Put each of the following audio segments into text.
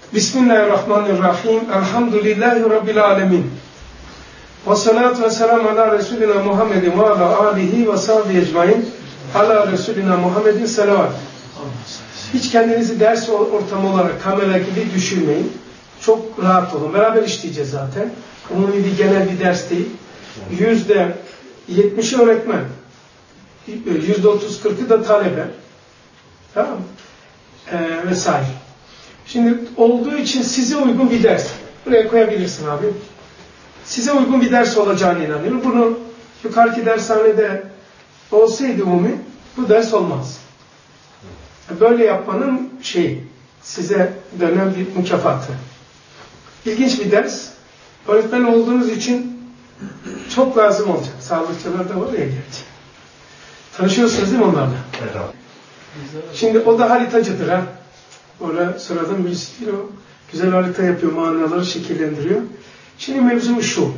Bismillahirrahmanirrahim. Elhamdülillahi Rabbil alemin. Ve salatu ve selamu ala Resulina Muhammedin ve ala alihi ve sahbihi ecmain. Ala Resulina Muhammedin selavat. Hiç kendinizi ders ortamı olarak kamera gibi düşünmeyin. Çok rahat olun. Beraber işleyeceğiz zaten. Umumi bir genel bir ders değil. %70'i öğretmen. %30-40'ı da talebe. Tamam mı? Vesaire. Şimdi olduğu için size uygun bir ders. Buraya koyabilirsin abi. Size uygun bir ders olacağına inanıyorum. Bunu yukarıki dershanede olsaydı umumi bu ders olmaz. Böyle yapmanın size dönen bir mükafatı. İlginç bir ders. Öğretmen olduğunuz için çok lazım olacak. Sağlıkçılar da var ya gerçi. Tanışıyorsunuz değil mi onlarla? Evet abi. Şimdi o da haritacıdır ha. Orada sıradan birisi değil o. Güzel harita yapıyor, manaları şekillendiriyor. Şimdi mevzu şu.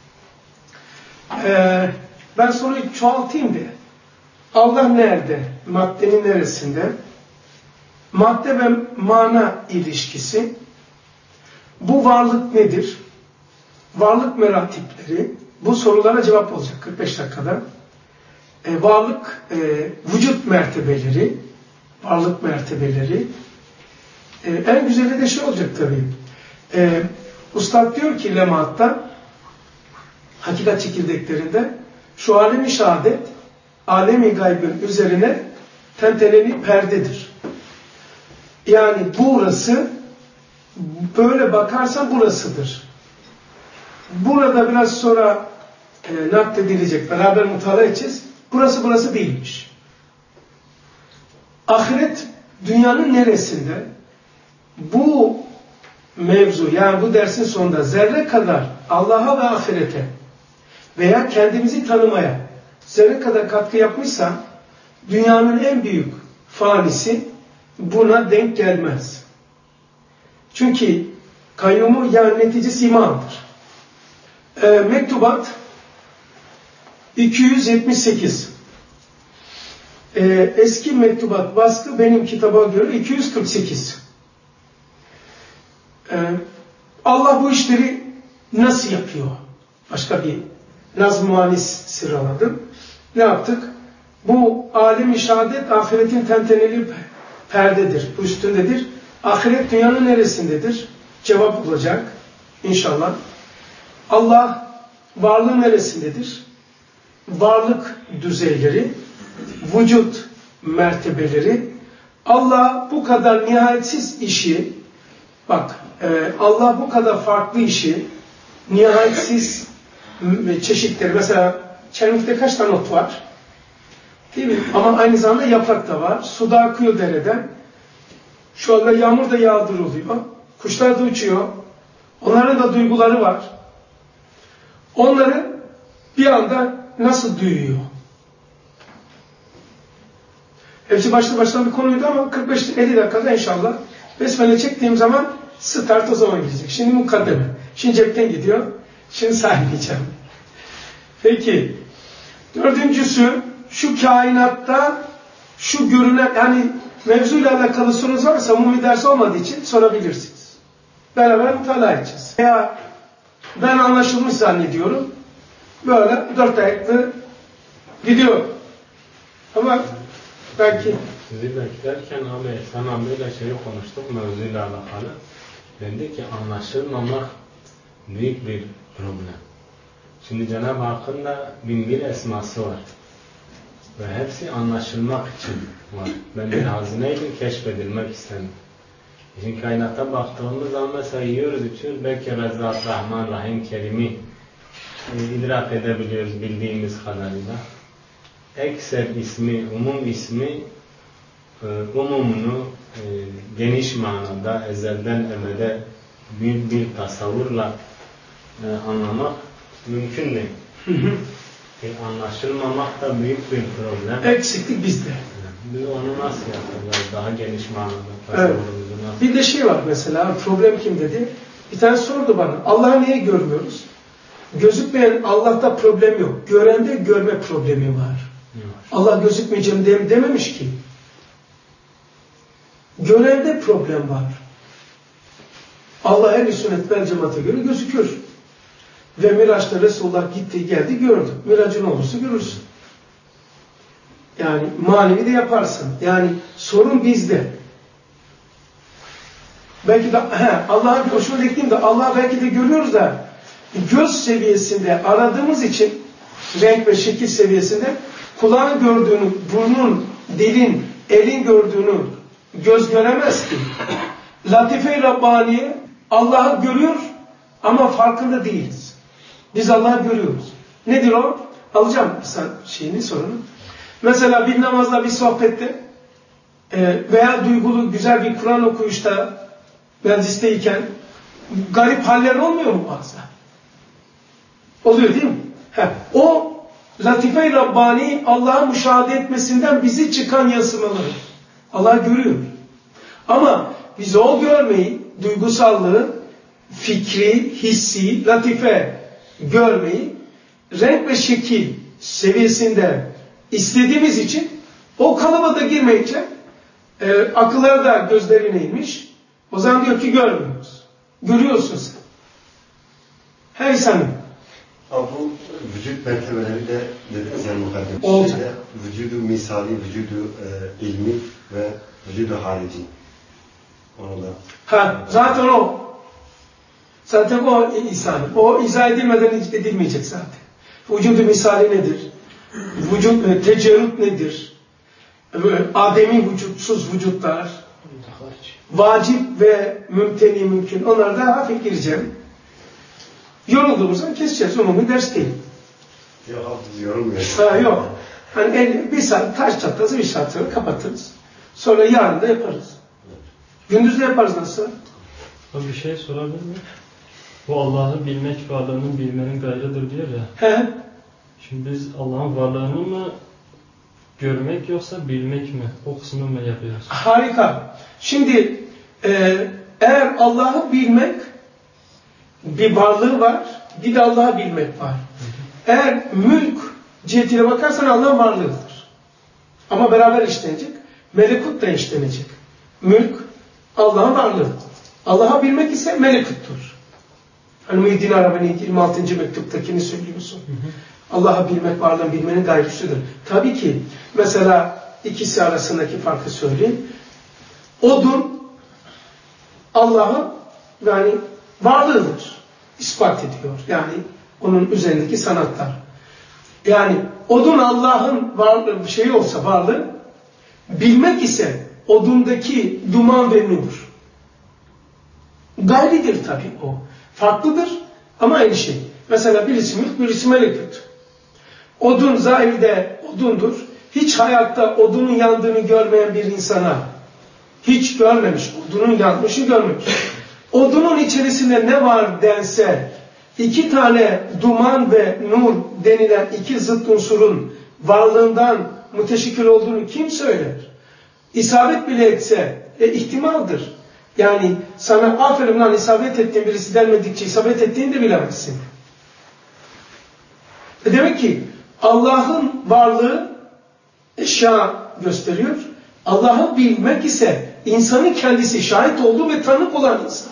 Ben soruyu çoğaltayım diye. Allah nerede? Maddenin neresinde? Madde ve mana ilişkisi. Bu varlık nedir? Varlık meratipleri. Bu sorulara cevap olacak 45 dakikada. Varlık, vücut mertebeleri. Varlık mertebeleri. En güzeli de olacak tabii. Ustad diyor ki lematta, hakikat çekirdeklerinde, şu alem-i şehadet, alem-i gaybın üzerine tenteneli perdedir. Yani burası, böyle bakarsan burasıdır. Burada biraz sonra nakledilecek, beraber mutala edeceğiz. Burası değilmiş. Ahiret dünyanın neresinde? Bu mevzu, yani bu dersin sonunda zerre kadar Allah'a ve ahirete veya kendimizi tanımaya zerre kadar katkı yapmışsa dünyanın en büyük fanisi buna denk gelmez. Çünkü kayyumu yani neticesi imandır. Mektubat 278. Eski mektubat baskı benim kitaba göre 248. Allah bu işleri nasıl yapıyor? Başka bir nazm-ı muanis sıraladım. Ne yaptık? Bu alem-i şehadet ahiretin tenteneli perdedir. Bu üstündedir. Ahiret dünyanın neresindedir? Cevap olacak inşallah. Allah varlığın neresindedir? Varlık düzeyleri, vücut mertebeleri. Allah bu kadar nihayetsiz işi, bak Allah bu kadar farklı işi, nihayetsiz çeşitleri, mesela çenlikte kaç tane ot var? Değil mi? Ama aynı zamanda yaprak da var. Suda akıyor dereden. Şu anda yağmur da yağdırılıyor. Kuşlar da uçuyor. Onların da duyguları var. Onları bir anda nasıl duyuyor? Hepsi başlı başına bir konuydu ama 45-50 dakikada inşallah besmele çektiğim zaman start o zaman gidecek. Şimdi mukaddeme. Şimdi cepten gidiyor. Şimdi sahipleyeceğim. Peki. Dördüncüsü, şu kainatta şu görünen, yani mevzuyla alakalı sorunuz varsa umumi ders olmadığı için sorabilirsiniz. Beraber mutala edeceğiz. Veya ben anlaşılmış zannediyorum. Böyle 4 ayaklı gidiyor. Ama belki sizi beklerken abi Ehsan abiyle konuştuk mevzuyla alakalı. Dedi ki anlaşılmamak büyük bir problem. Şimdi Cenab-ı Hakk'ın da 1001 esması var. Ve hepsi anlaşılmak için var. Ben bir hazineydim, keşfedilmek istedim. Şimdi kainatta baktığımız zaman mesela yiyoruz, içiyoruz. Belki Rezzat, Rahman, Rahim, Kerim'i idrak edebiliyoruz bildiğimiz kadarıyla. Ekser ismi, umum ismi umumunu geniş manada ezelden ebede büyük bir tasavvurla anlamak mümkün değil. Anlaşılmamak da büyük bir problem. Eksiklik bizde. Biz onu nasıl yapacağız? Daha geniş manada tasavvurumuzu nasıl? Bir de var mesela, problem kim dedi? Bir tane sordu bana. Allah'ı niye görmüyoruz? Gözükmeyen Allah'ta problem yok. Görende görme problemi var. Allah gözükmeyeceğim dememiş ki. Görende problem var. Allah ehl-i sünnet vel cemaate göre gözükür. Ve Miraç'ta Resulullah gitti, geldi, gördü. Miracın olursa görürsün. Yani manevi de yaparsın. Yani sorun bizde. Belki de Allah'a hoşuma ekleyeyim de Allah'ı belki de görüyoruz da göz seviyesinde aradığımız için renk ve şekil seviyesinde kulağın gördüğünü, burnun, dilin, elin gördüğünü göz göremez ki. Latife-i Rabbaniye Allah'ı görüyor ama farkında değiliz. Biz Allah'ı görüyoruz. Nedir o? Alacağım sen sorunu. Mesela bir namazda, bir sohbette veya duygulu güzel bir Kur'an okuyuşta meclisteyken garip haller olmuyor mu bazen? Oluyor değil mi? O Latife-i Rabbani Allah'ı müşahede etmesinden bizi çıkan yansımaları. Allah görüyor. Ama biz o görmeyi, duygusallığı, fikri, hissi, latife görmeyi renk ve şekil seviyesinde istediğimiz için o kalıba da girmeyince akılları da gözlerine inmiş. O zaman diyor ki görmüyoruz. Görüyorsun sen. Hey Sami. Bu vücut mertebeleri de dediniz yani mukaddim. Olacak. Vücudu misali, vücudu ilmi ve vücudu harici. Onu da. Zaten o. Zaten o izah. O izah edilmeden edilmeyecek zaten. Vücudu misali nedir? Vücut, tecerrüt nedir? Ademi vücutsuz vücutlar. Vacip ve mümteni mümkün. Onlara da hafif gireceğim. Yorulduğumuzda keseceğiz. Umumi ders değil. Yok biz yorulmuyoruz. Yok. Hani bir saat taş çatlası bir saat sonra kapatırız. Sonra yarın da yaparız. Gündüz de yaparız nasıl? Bir şey sorabilir miyim? Bu Allah'ı bilmek varlığının bilmenin gayrıdır diyor ya. He. Şimdi biz Allah'ın varlığını mı görmek yoksa bilmek mi? O kısmını mı yapıyoruz? Harika. Şimdi eğer Allah'ı bilmek bir varlığı var, bir de Allah'ı bilmek var. Eğer mülk cihetiyle bakarsan Allah'ın varlığıdır. Ama beraber işlenecek. Melekut da işlenecek. Mülk Allah'ın varlığı. Allah'ı bilmek ise melekuttur. Hani Muhyiddin Arabi'nin 26. mektuptakini söylüyorsun. Allah'ı bilmek varlığın bilmenin gayrısıdır. Tabii ki mesela ikisi arasındaki farkı söyleyeyim. Odun Allah'ın yani varlığıdır. İspat ediyor. Yani onun üzerindeki sanatlar. Yani odun Allah'ın varlığı şeyi olsa varlığı, bilmek ise odundaki duman ve nur. Gayridir tabii o. Farklıdır ama aynı şey. Mesela birisi mülk, birisi melekut. Odun zahirde odundur. Hiç hayatta odunun yandığını görmeyen bir insana, hiç görmemiş, odunun yanmışı görmemiş. Odunun içerisinde ne var dense, iki tane duman ve nur denilen iki zıt unsurun varlığından müteşekkil olduğunu kim söyler? İsabet bile etse ihtimaldir. Yani sana aferin lan isabet ettiğin birisi denmedikçe isabet ettiğini de bilemezsin. Demek ki Allah'ın varlığı eşya gösteriyor. Allah'ı bilmek ise insanın kendisi şahit olduğu ve tanık olan insan.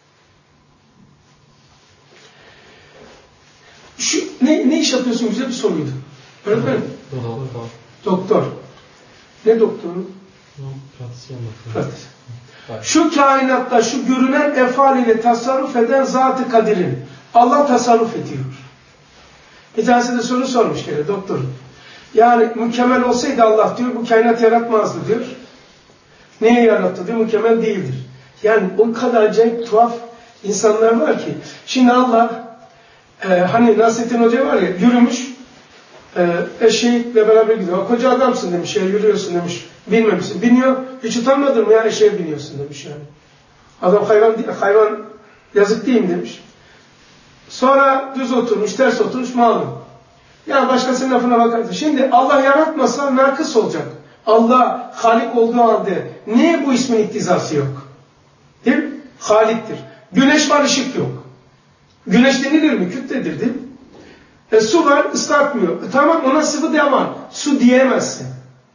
Ne iş yapıyorsun? Güzel bir soruydu. Öğretmenim. Doktor. Ne doktoru? Pratisyen doktor. Şu kainatta şu görünen efal ile tasarruf eden Zat-ı Kadir'in Allah tasarruf ediyor. Bir tanesi de soru sormuş gene doktor. Yani mükemmel olsaydı Allah diyor bu kainat yaratmazdı diyor. Niye yarattı diyor, mükemmel değildir. Yani o kadar acayip tuhaf insanlar var ki. Şimdi Allah hani Nasrettin Hoca var ya yürümüş eşeğiyle beraber gidiyor. Koca adamsın demiş ya yürüyorsun demiş. Bilmemişsin. Biniyor. Hiç utanmadın mı ya eşeğe biniyorsun demiş yani. Adam hayvan yazık değil mi demiş. Sonra düz oturmuş, ters oturmuş malum. Yani başkasının lafına bakarsın. Şimdi Allah yaratmasa nakıs olacak. Allah Halik olduğu halde niye bu ismin iktizası yok? Değil mi? Haliktir. Güneş var, ışık yok. Güneş denilir mi? Kütledir değil mi? Su var, ıslatmıyor. Tamam ona sıvı de ama su diyemezsin.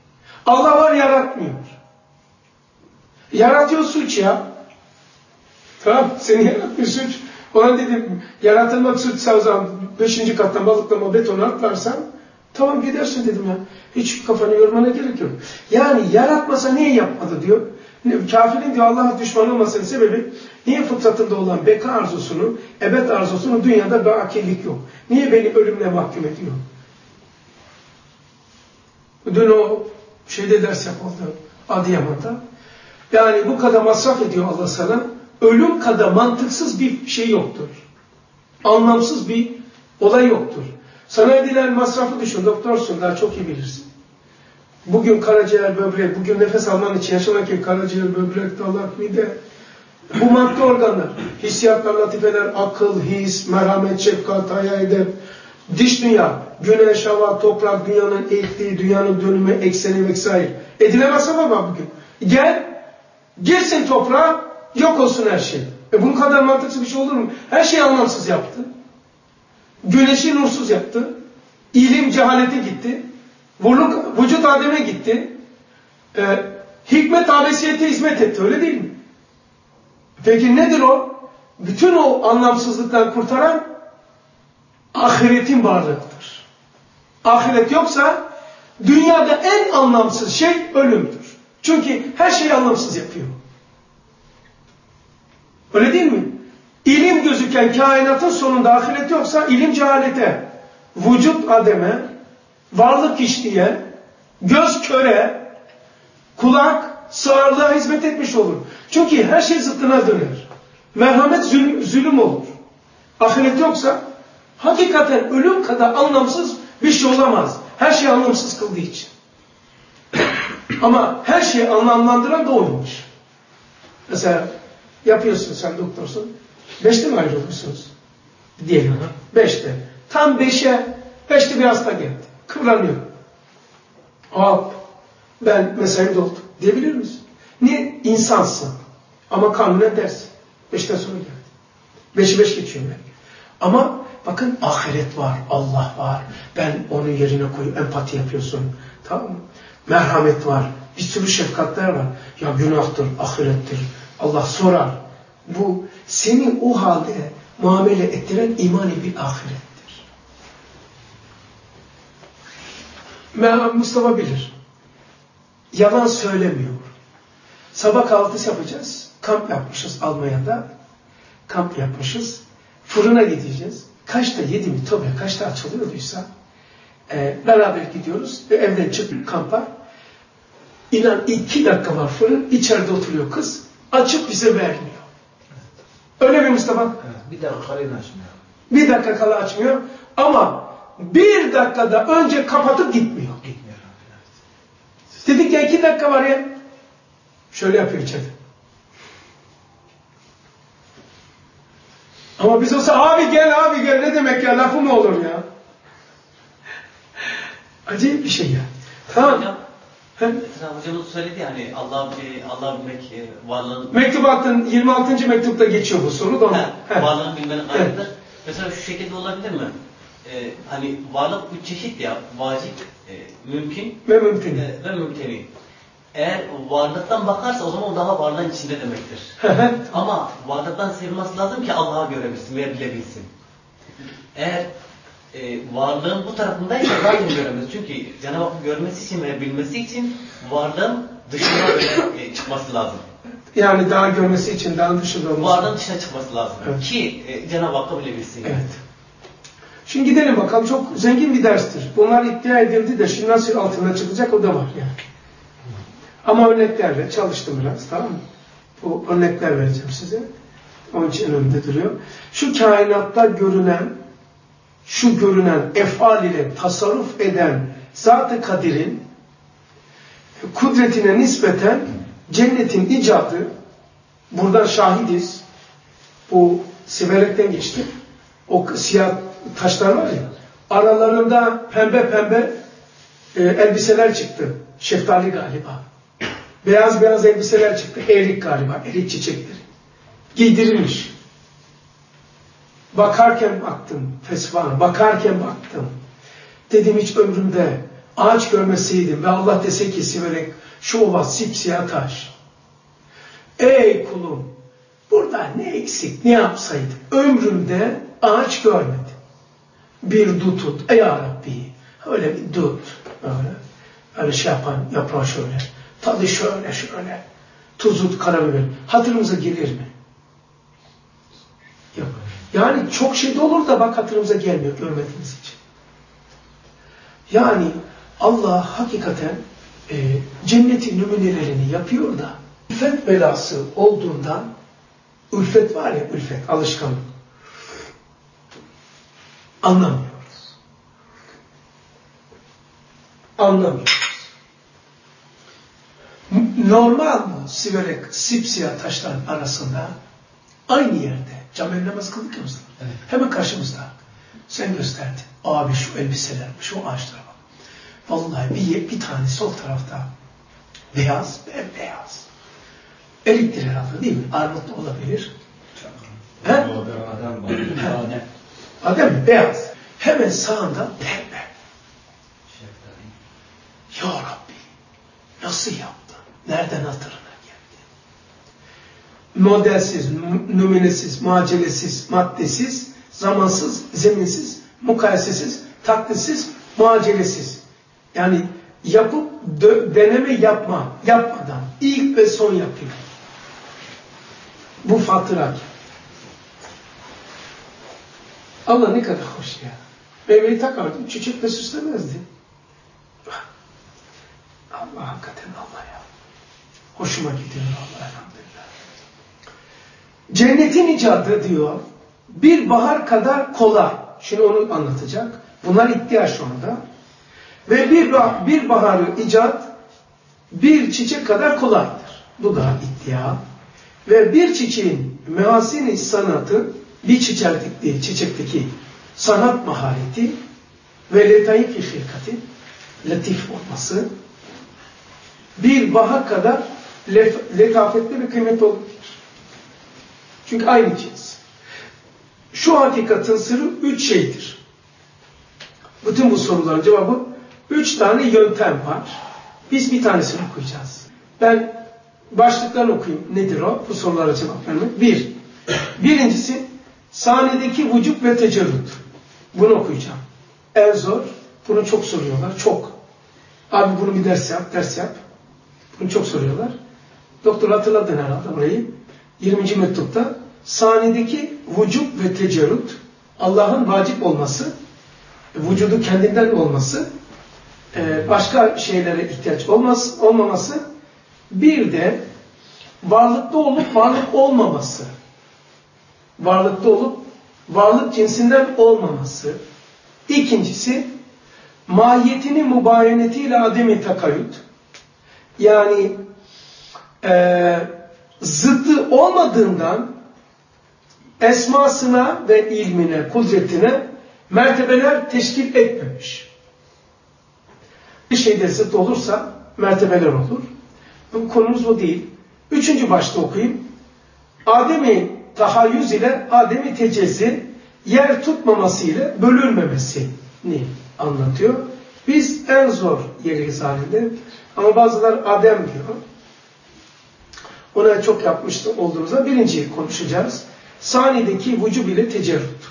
Allah var, yaratmıyor. Yaratıyor suç ya. Tamam, seni yaratmış suç. Ona dedim, yaratılmak suçsa o zaman 5. kattan balıklama betonu atlarsan tamam gidersin dedim ya. Hiç kafanı yormana gerek yok. Yani yaratmasa niye yapmadı diyor. Kafirin diyor Allah'a düşman olmasının sebebi niye fıtratında olan beka arzusunu, ebed arzusunu dünyada bakirlik yok. Niye beni ölümle mahkum ediyor? Dün o şeyde ders yapıldı Adıyaman'da. Yani bu kadar masraf ediyor Allah sana. Ölüm kadar mantıksız bir şey yoktur. Anlamsız bir olay yoktur. Sana edilen masrafı düşün. Doktorsun, daha çok iyi bilirsin. Bugün karaciğer, böbrek, bugün nefes alman için yaşamak için karaciğer, böbrek, dalak, mide. Bu madde organlar. Hissiyatlar, latifeler, akıl, his, merhamet, şefkat, hayal, edep. Dış dünya, güneş, hava, toprak, dünyanın eğikliği, dünyanın dönümü, ekseni vesaire. Edilen masraf var bugün. Gel, girsin toprağa, yok olsun her şey. Bunun kadar mantıksız bir şey olur mu? Her şeyi anlamsız yaptı. Güneşi nursuz yaptı. İlim cehalete gitti. Vücut Adem'e gitti. Hikmet abesiyete hizmet etti. Öyle değil mi? Peki nedir o? Bütün o anlamsızlıktan kurtaran ahiretin varlığıdır. Ahiret yoksa dünyada en anlamsız şey ölümdür. Çünkü her şeyi anlamsız yapıyor. Öyle değil mi? İlim gözüken kainatın sonunda ahiret yoksa ilim cehalete, vücut ademe, varlık hiçliğe, göz köre, kulak sağırlığa hizmet etmiş olur. Çünkü her şey zıttına döner. Merhamet zulüm olur. Ahiret yoksa hakikaten ölüm kadar anlamsız bir şey olamaz. Her şey anlamsız kıldığı için. Ama her şeyi anlamlandıran da oymuş. Mesela yapıyorsun, sen doktorsun. 5'te mi ayrılıyorsunuz? Diyelim. 5'te. Tam 5'te bir hasta geldi. Kıvranıyor. Hop. Ben mesai doldu. Diyebilir misin? Niye? İnsansın. Ama kanunen dersin. 5'ten sonra geldi. 5'i 5 geçiyor belki. Ama bakın ahiret var. Allah var. Ben onun yerine koyup empati yapıyorsun. Tamam mı? Merhamet var. Bir sürü şefkatler var. Ya günahtır, ahirettir. Allah sorar. Bu seni o halde muamele ettiren imani bir ahirettir. Mustafa bilir. Yalan söylemiyor. Sabah kahvaltısı yapacağız. Kamp yapmışız Almanya'da. Kamp yapmışız. Fırına gideceğiz. Kaçta yedi mi tabii kaçta açılıyorduysa beraber gidiyoruz. Evden çıktık kampa. İnan 2 dakika var fırın. İçeride oturuyor kız. Açıp bize vermiyor. Öyle mi Mustafa? Evet, bir dakika kalın açmıyor. 1 dakika kala açmıyor. Ama 1 dakikada önce kapatıp gitmiyor. Gitmiyor. Evet. Dedik ya 2 dakika var ya. Şöyle yapıyor içeride. Ama biz olsa abi gel ne demek ya, lafı mı olur ya? Acayip bir şey ya. Tamam. Hocam, hocamız söyledi hani Allah bilmek varlığın... Mektubatın 26. mektupta geçiyor bu soru da. Varlığın bilmenin gayrıdır. Evet. Mesela şu şekilde olabilir mi? Hani varlık 3 çeşit ya, vacip, mümkün ve mümkün. Ve mümteni. Eğer varlıktan bakarsa o zaman o daha varlığın içinde demektir. Ama varlıktan sevilmesi lazım ki Allah'a görebilsin veya bilebilsin. Eğer varlığın bu tarafındaysa zaten göremez. Çünkü Cenab-ı Hakk'ı görmesi için ve bilmesi için varlığın dışına çıkması lazım. Yani daha görmesi için daha dışında olması. Varlığın dışına çıkması lazım. Evet. Ki Cenab-ı Hakk'ı bilebilsin. Evet. Şimdi gidelim bakalım. Çok zengin bir derstir. Bunlar iddia edildi de şimdi nasıl altına çıkacak o da var yani. Ama örneklerle çalıştım biraz, tamam mı? Bu örnekler vereceğim size. Onun için önümde duruyor. Şu kainatta görünen efal ile tasarruf eden Zat-ı Kadir'in kudretine nispeten cennetin icadı, buradan şahidiz. Bu siverekten geçti. O siyah taşlar var ya, aralarında pembe elbiseler çıktı. Şeftali galiba. Beyaz elbiseler çıktı. Erik galiba. Erik çiçekleri. Giydirilmiş. Bakarken baktım. Bakarken baktım. Dedim hiç ömrümde ağaç görmeseydim ve Allah dese ki siverek şu ova sipsiyah taş. Ey kulum, Burada ne eksik, ne yapsaydı? Ömrümde ağaç görmedim. Bir dut tut, ya Rabbi. Öyle bir dut. Öyle şey yapan, yaprağı şöyle. Tadı şöyle. Tuzu, karabiber. Hatırımıza gelir mi? Yok. Yani çok şey de olur da bak hatırımıza gelmiyor görmediğimiz için. Yani Allah hakikaten cennetin numunelerini yapıyor da ülfet belası olduğundan ülfet var ya, ülfet, alışkanlık. Anlamıyoruz. Normal mı siverek sipsiyah taşların arasında aynı yerde cami namaz kıldık ya Mustafa. Evet. Hemen karşımızda. Sen gösterdin. Abi şu elbiseler, şu ağaçlara bak. Vallahi bir tane sol tarafta beyaz, bembeyaz. Eliktir herhalde değil mi? Armut da olabilir. Adem mi? Beyaz. Hemen sağında pembe. Ya Rabbi nasıl yaptın? Nereden hatırına geldi? Modelsiz, numunesiz, muacelesiz, maddesiz, zamansız, zeminsiz, mukayesesiz, taklisiz, muacelesiz. Yani yapıp deneme yapmadan ilk ve son yapıyor. Bu fatıra. Allah ne kadar hoş ya. Meyveyi takardı, çiçekle süslemezdi. Allah hakikaten Allah ya. Hoşuma gidiyor Allah elhamdülillah. Cennetin icadı diyor, bir bahar kadar kolay. Şimdi onu anlatacak. Bunlar ihtiyaç şu anda. Ve bir baharı icat bir çiçek kadar kolaydır. Bu da iddia. Ve bir çiçeğin mehasini sanatı, bir çiçekteki sanat mahareti ve letayif-i hilkati, latif olması, bir bahar kadar letafetli ve kıymetli olabilir. Çünkü aynı cins. Şu hakikatin sırrı 3 şeydir. Bütün bu soruların cevabı 3 tane yöntem var. Biz bir tanesini okuyacağız. Ben başlıklarını okuyayım. Nedir o? Bu sorulara cevap vermek. Birincisi sahnedeki vücut ve tecerrüt. Bunu okuyacağım. En zor. Bunu çok soruyorlar. Çok. Abi bunu bir ders yap. Bunu çok soruyorlar. Doktor hatırladın herhalde burayı. 20. mektupta sahnedeki vücut ve tecerrüt, Allah'ın vacip olması, vücudu kendinden olması, başka şeylere ihtiyaç olmaması, bir de varlıkta olup varlık olmaması, varlıkta olup varlık cinsinden olmaması. İkincisi mahiyetinin mübayenetiyle ademi takayyüt, yani zıddı olmadığından esmasına ve ilmine, kudretine mertebeler teşkil etmemiş. Bir şeyde zıt olursa mertebeler olur. Bu konumuz o değil. 3. başta okuyayım. Adem-i tahayyüz ile Adem-i tecezzi yer tutmaması ile bölünmemesini anlatıyor. Biz en zor yeriyiz halinde. Ama bazıları Adem diyor. Ona çok yapmıştı olduğumuzda birinciyi konuşacağız. Sanideki vücub ile tecerrüt.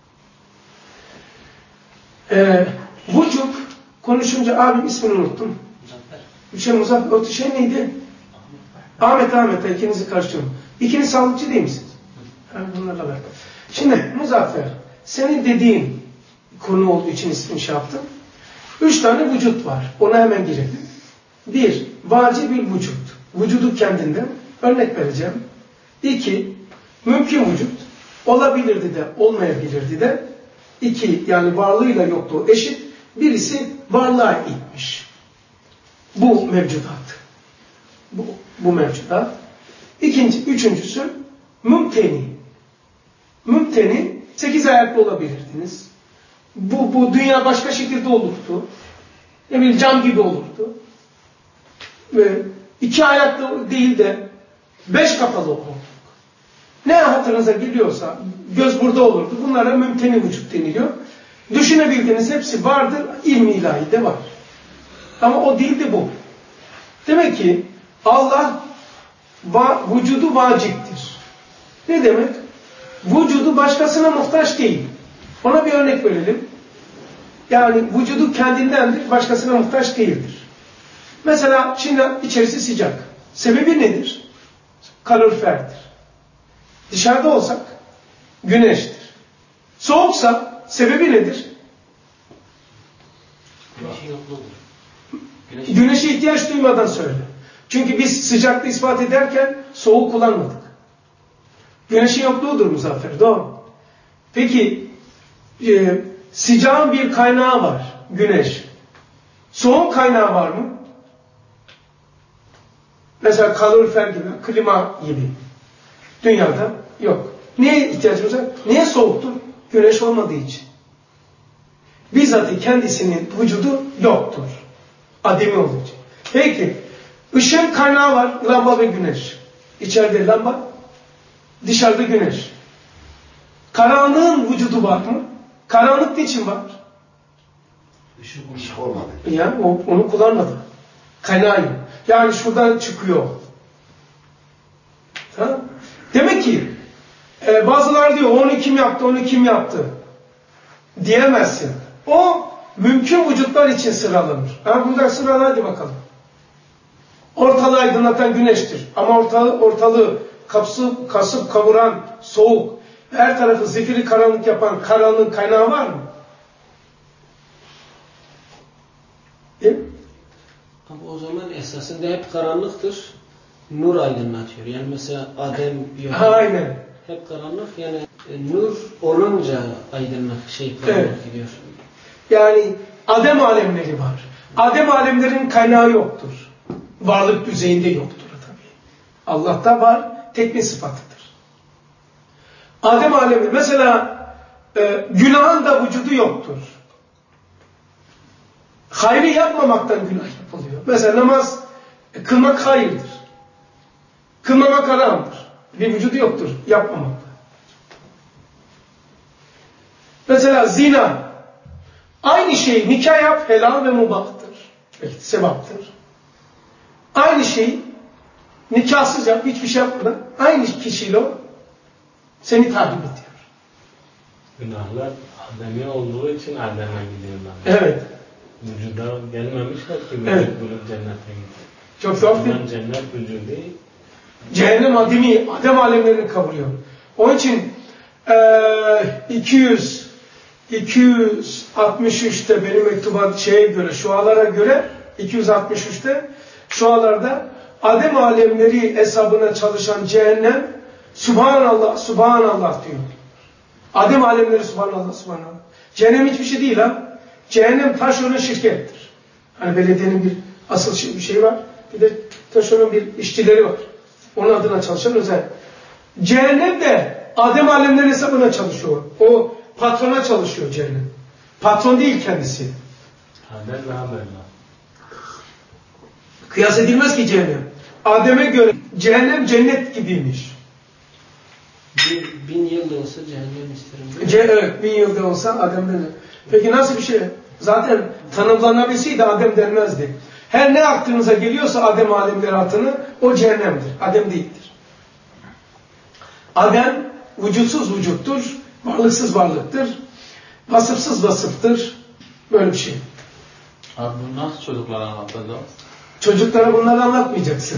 Vücub konuşunca abim ismini unuttum. Muzaffer. O şey neydi? Ahmet. İkinizi karıştırıyorum. İkiniz sağlıkçı değil misiniz? Bunlarla beraber. Şimdi Muzaffer, senin dediğin konu olduğu için ismini şey yaptım. 3 tane vücut var. Ona hemen girelim. 1. Vacib bir vücut. Vücudu kendinden. Örnek vereceğim. 2. Mümkün vücut. Olabilirdi de, olmayabilirdi de. 2. Yani varlığıyla yokluğu eşit. Birisi varlığa itmiş. Bu mevcudat. Bu mevcudat. Üçüncüsü mümteni. Mümteni 8 ayaklı olabilirdiniz. Bu dünya başka şekilde olurdu. Ne bileyim cam gibi olurdu. Ve 2 ayaklı değil de 5 kafalı olurdu. Ne hatırınıza geliyorsa göz burada olurdu. Bunlara mümteni vücut deniliyor. Düşünebildiğiniz hepsi vardır. İlmi ilahide var. Ama o değil de bu. Demek ki Allah vücudu vaciptir. Ne demek? Vücudu başkasına muhtaç değil. Ona bir örnek verelim. Yani vücudu kendindendir, başkasına muhtaç değildir. Mesela şimdi içerisi sıcak. Sebebi nedir? Kaloriferdir. Dışarıda olsak güneştir. Soğuksa sebebi nedir? Güneşe ihtiyaç duymadan söyle. Çünkü biz sıcaklığı ispat ederken soğuk kullanmadık. Güneşin yokluğudur Muzaffer, doğru mu? Peki sıcağın bir kaynağı var, güneş. Soğuk kaynağı var mı? Mesela kalorifer gibi, klima gibi. Dünyada yok. Neye ihtiyacımız var? Niye soğuktur? Güneş olmadığı için. Bizzat kendisinin vücudu yoktur. Ademi olduğu için. Peki, ışığın kaynağı var, lamba ve güneş. İçeride lamba, dışarıda güneş. Karanlığın vücudu var mı? Karanlık niçin var? Işık olmadı. Ya, onu kullanmadı. Kaynağı. Yani şuradan çıkıyor. Ha? Demek ki bazıları diyor onu kim yaptı, onu kim yaptı diyemezsin. O mümkün vücutlar için sıralanır. Ha, burada sırala hadi bakalım. Ortalığı aydınlatan güneştir. Ama ortalığı kasıp kavuran soğuk, her tarafı zifiri karanlık yapan karanlığın kaynağı var mı? Değil mi? Ama o zaman esasında hep karanlıktır. Nur aydınlatıyor. Yani mesela Adem yok. Aynen. Hep karanlık. Yani nur olunca aydınlık karanlık gidiyor. Yani Adem alemleri var. Adem alemlerin kaynağı yoktur. Varlık düzeyinde yoktur tabii. Allah'ta var, tek bir sıfatıdır. Adem alemi, mesela günahın da vücudu yoktur. Hayrı yapmamaktan günah yapılıyor. Mesela namaz kılmak hayırdır. Kılmamak haramdır. Bir vücudu yoktur, yapmamak. Mesela zina. Aynı şey nikah yap, helal ve mubahtır. Sevaptır. Aynı şeyi nikahsız yap, hiçbir şey yapmadan aynı kişiyle o seni takip ediyor. Günahlar Adem'i olduğu için Adem'e gidiyorlar. Evet. Vücuda gelmemişler ki vücut Evet. bulup cennete gidiyor. Çok zor değil. Cennet vücudu değil. Cehennem Adem alemlerini kavuruyor. Onun için 263'te benim mektubat göre, şualara göre 263'te şualarda Adem alemleri hesabına çalışan cehennem Subhanallah, Subhanallah diyor. Adem alemleri Subhanallah, Subhanallah. Cehennem hiçbir şey değil ha. Cehennem taşeron şirkettir. Hani belediyenin bir asıl bir şey var. Bir de taşeron bir işçileri var. Onun adına çalışan özel. Cehennem de Adem alemleri hesabına çalışıyor. O patrona çalışıyor cehennem. Patron değil kendisi. Adem daha böyle. Kıyas edilmez ki cehennem. Adem'e göre cehennem cennet gibiymiş. 1000 yıl da olsa cehennem isterim. Evet, 1000 yılda olsa Adem'den. Peki nasıl bir şey? Zaten tanımlanabilseydi Adem denmezdi. Her ne aklınıza geliyorsa Adem alemleri adını o cehennemdir. Adem değildir. Adem vücutsuz vücuttur, varlıksız varlıktır, vasıfsız vasıftır. Böyle bir şey. Abi bunu nasıl çocuklara anlatacağız? Çocuklara bunları anlatmayacaksın.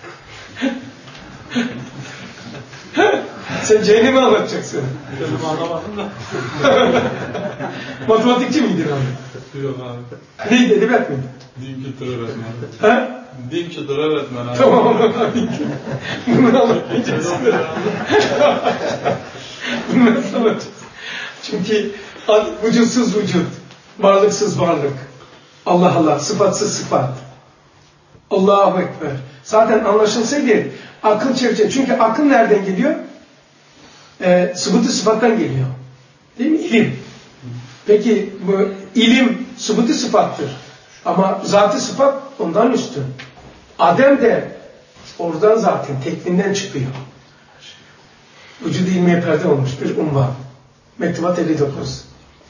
Sen cehennemi anlatacaksın. Çocuk anlamadım da. Matematikçi miydin abi? Yok abi. Neydi? Edebiyat mıydı? Din kültürü öğretmeni. He? Din kültürü öğretmeni abi. Tamam. Bunu anlatmayacaksın. Bunu nasıl anlatacaksın? Çünkü vücutsuz vücut, varlıksız varlık. Allah Allah, sıfatsız sıfat. Allahu Ekber. Zaten anlaşılsaydı akıl çevçe. Çünkü akıl nereden geliyor? Sıbıtı sıfattan geliyor. Değil mi? İlim. Peki bu ilim sıbıtı sıfattır. Ama zatı sıfat ondan üstün. Adem de oradan zaten tekvinden çıkıyor. Vücudu ilmiye perde olmuş bir unvan. Mektubat 59.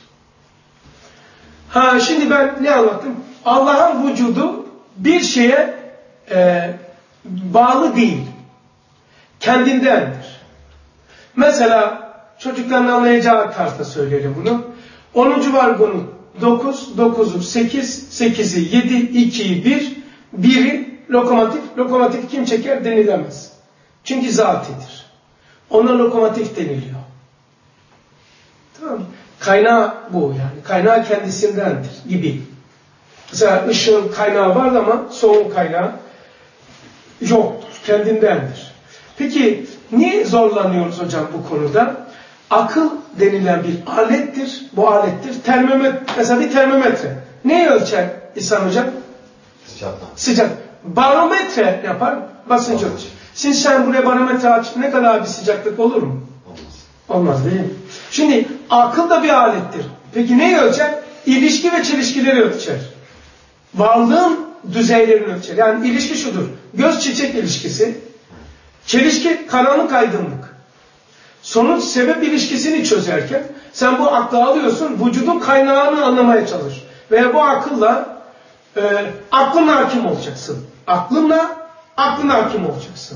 Şimdi ben ne anlattım? Allah'ın vücudu bir şeye bağlı değil. Kendindendir. Mesela çocukların anlayacağı tarzda söyleyelim bunu. 10. var bunun 9, 9'u 8, 8'i 7, 2'yi 1, 1'i lokomotif. Lokomotif kim çeker denilemez. Çünkü zatidir. Ona lokomotif deniliyor. Tamam mı? Kaynağı bu yani. Kaynağı kendisindendir gibi. Mesela ışığın kaynağı var ama soğuğun kaynağı yoktur. Kendindendir. Peki niye zorlanıyoruz hocam bu konuda? Akıl denilen bir alettir. Bu alettir. Mesela bir termometre. Neyi ölçer İhsan hocam? Sıcaktan. Sıcak. Barometre yapar. Basıncı ölçer. Şimdi sen buraya barometre aç. Ne kadar bir sıcaklık olur mu? Olmaz. Olmaz değil mi? Şimdi akıl da bir alettir. Peki neyi ölçer? İlişki ve çelişkileri ölçer. Varlığın düzeylerini ölçer. Yani ilişki şudur. Göz çiçek ilişkisi. Çelişki karanlık aydınlık. Sonuç sebep ilişkisini çözerken sen bu aklı alıyorsun, vücudun kaynağını anlamaya çalış. Ve bu akılla aklına hakim olacaksın. Aklına hakim olacaksın.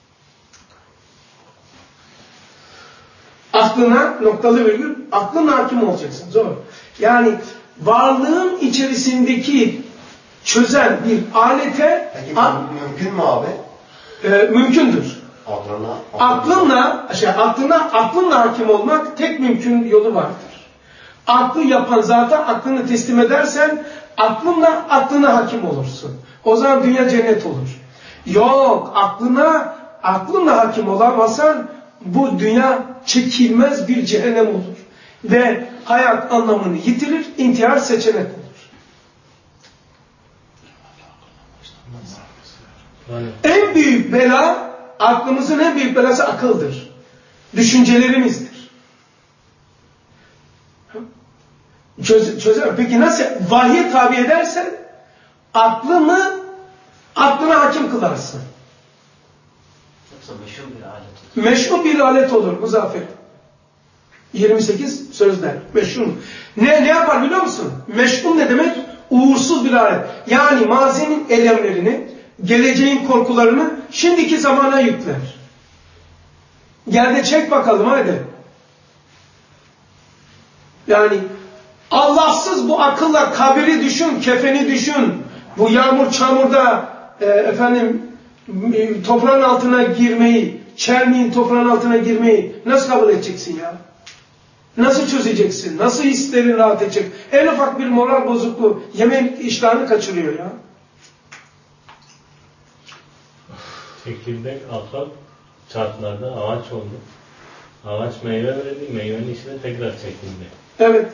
Aklına noktalı virgül, aklına hakim olacaksın. Zor. Yani varlığın içerisindeki çözen bir alete Peki mümkün mü abi? Mümkündür. Aklınla hakim olmak tek mümkün yolu vardır. Aklı yapan zaten aklını teslim edersen aklına hakim olursun. O zaman dünya cennet olur. Yok, aklınla hakim olamazsan bu dünya çekilmez bir cehennem olur. Ve hayat anlamını yitirir, intihar seçenek olur. En büyük bela, aklımızın en büyük belası akıldır. Düşüncelerimizdir. Çözer. Peki nasıl? Vahye tabi edersen aklına hakim kılarsın. Yoksa meşhur bir alet olur. Meşhur bir alet olur Muzaffer. 28 sözler. Meşhur. Ne yapar biliyor musun? Meşhur ne demek? Uğursuz bir alet. Yani mazinin elemlerini, geleceğin korkularını şimdiki zamana yükler. Gel de çek bakalım hadi. Yani Allahsız bu akılla kabiri düşün, kefeni düşün. Bu yağmur çamurda toprağın altına girmeyi, çelmeğin toprağın altına girmeyi nasıl kabul edeceksin ya? Nasıl çözeceksin? Nasıl hislerin rahat edecek? En ufak bir moral bozukluğu yemek iştahını kaçırıyor ya. Çekirdek akıl çarklarda ağaç oldu. Ağaç meyve verdi, meyvenin içine tekrar çekildi. Evet.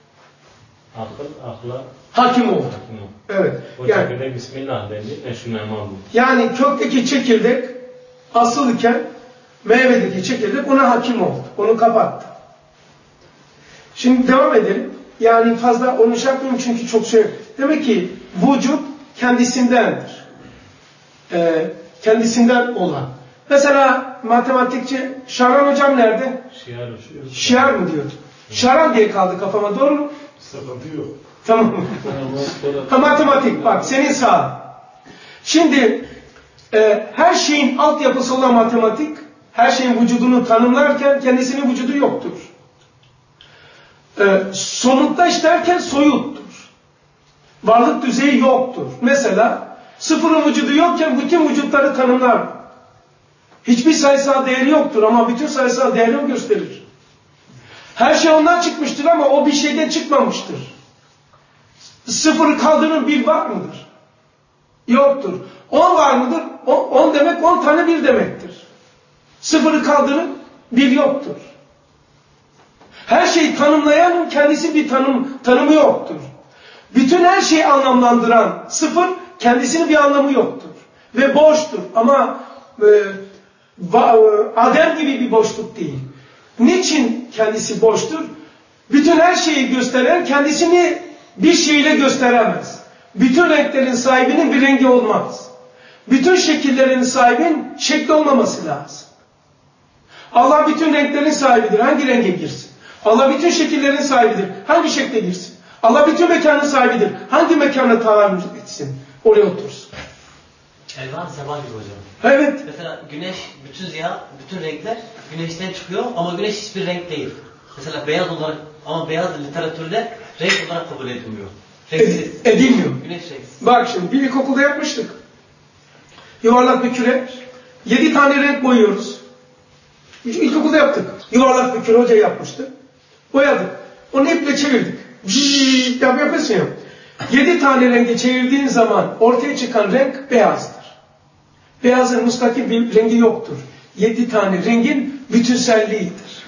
Akla hakim oldu. Evet. O çekirdek Bismillah dedi, neşünema bu. Yani kökteki çekirdek asıl iken meyvedeki çekirdek ona hakim oldu. Onu kapattı. Şimdi devam edelim. Yani fazla onu şey yapmayayım çünkü çok şey. Demek ki vücut kendisindendir. Kendisinden olan. Mesela matematikçi Şaran hocam nerede? Şiar mı diyordu? Şaran diye kaldı kafama, doğru mu? Sıkıntı yok. Tamam. Matematik bak senin sağ. Şimdi her şeyin altyapısı olan matematik, her şeyin vücudunu tanımlarken kendisinin vücudu yoktur. Somutlaş derken soyuttur. Varlık düzeyi yoktur. Mesela sıfırın vücudu yokken bütün vücutları tanımlar. Hiçbir sayısal değeri yoktur ama bütün sayısal değerini gösterir. Her şey ondan çıkmıştır ama o bir şeyden çıkmamıştır. Sıfırı kaldırın bir var mıdır? Yoktur. 10 var mıdır? 10 demek 10 tane bir demektir. Sıfırı kaldırın bir yoktur. Her şeyi tanımlayanın kendisi bir tanımı yoktur. Bütün her şeyi anlamlandıran sıfır kendisinin bir anlamı yoktur. Ve boştur ama Adem gibi bir boşluk değil. Niçin kendisi boştur? Bütün her şeyi gösteren kendisini bir şeyle gösteremez. Bütün renklerin sahibinin bir rengi olmaz. Bütün şekillerin sahibinin şekli olmaması lazım. Allah bütün renklerin sahibidir. Hangi renge girsin? Allah bütün şekillerin sahibidir. Hangi şekle girsin? Allah bütün mekanın sahibidir. Hangi mekana tahammül etsin? Oraya otursun. Elvan Seba gibi hocam. Evet. Mesela güneş, bütün ziya, bütün renkler güneşten çıkıyor ama güneş hiçbir renk değil. Mesela beyaz olarak, ama beyaz literatürde renk olarak kabul edilmiyor. Renksiz. Edilmiyor. Güneş renksiz. Bak şimdi bir ilkokulda yapmıştık. Yuvarlak bir küre. 7 tane renk boyuyoruz. İlkokulda yaptık. Yuvarlak bir küre hoca yapmıştı. Boyadık. Onu iple çevirdik. Cıııı yapıyorsun ya. 7 tane rengi çevirdiğin zaman ortaya çıkan renk beyazdır. Beyazın müstakil bir rengi yoktur. 7 tane rengin bütünselliğidir.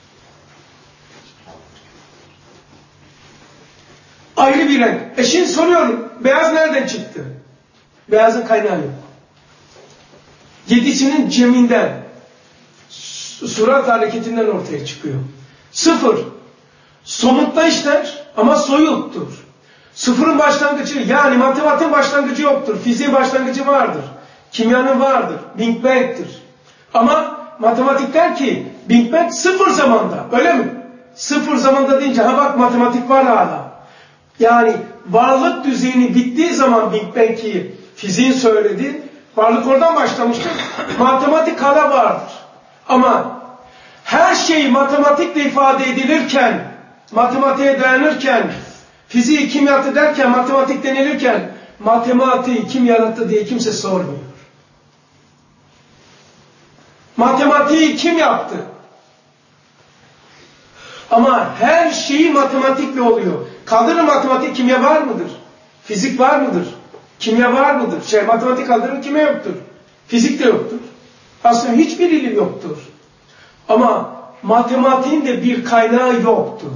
Ayrı bir renk. Şimdi soruyorum. Beyaz nereden çıktı? Beyazın kaynağı yok. 7'sinin ceminden, surat hareketinden ortaya çıkıyor. 0. Somutta işler ama soyuttur. 0'ın başlangıcı, yani matematiğin başlangıcı yoktur. Fiziğin başlangıcı vardır. Kimyanın vardır. Big Bang'tir. Ama matematik der ki Big Bang 0 zamanda. Öyle mi? 0 zamanda deyince ha bak matematik var hala. Yani varlık düzeyini bittiği zaman Big Bang'i fiziğin söylediği, varlık oradan başlamıştır. Matematik hala vardır. Ama her şey matematikle ifade edilirken, matematiğe dayanırken, fiziği kim yarattı derken, matematik denilirken, matematiği kim yarattı diye kimse sormuyor. Matematiği kim yaptı? Ama her şeyi matematikle oluyor. Kaldırın matematik, kimya var mıdır? Fizik var mıdır? Kimya var mıdır? Matematik kaldırın, kimya yoktur. Fizik de yoktur. Aslında hiçbir ilim yoktur. Ama matematiğin de bir kaynağı yoktur.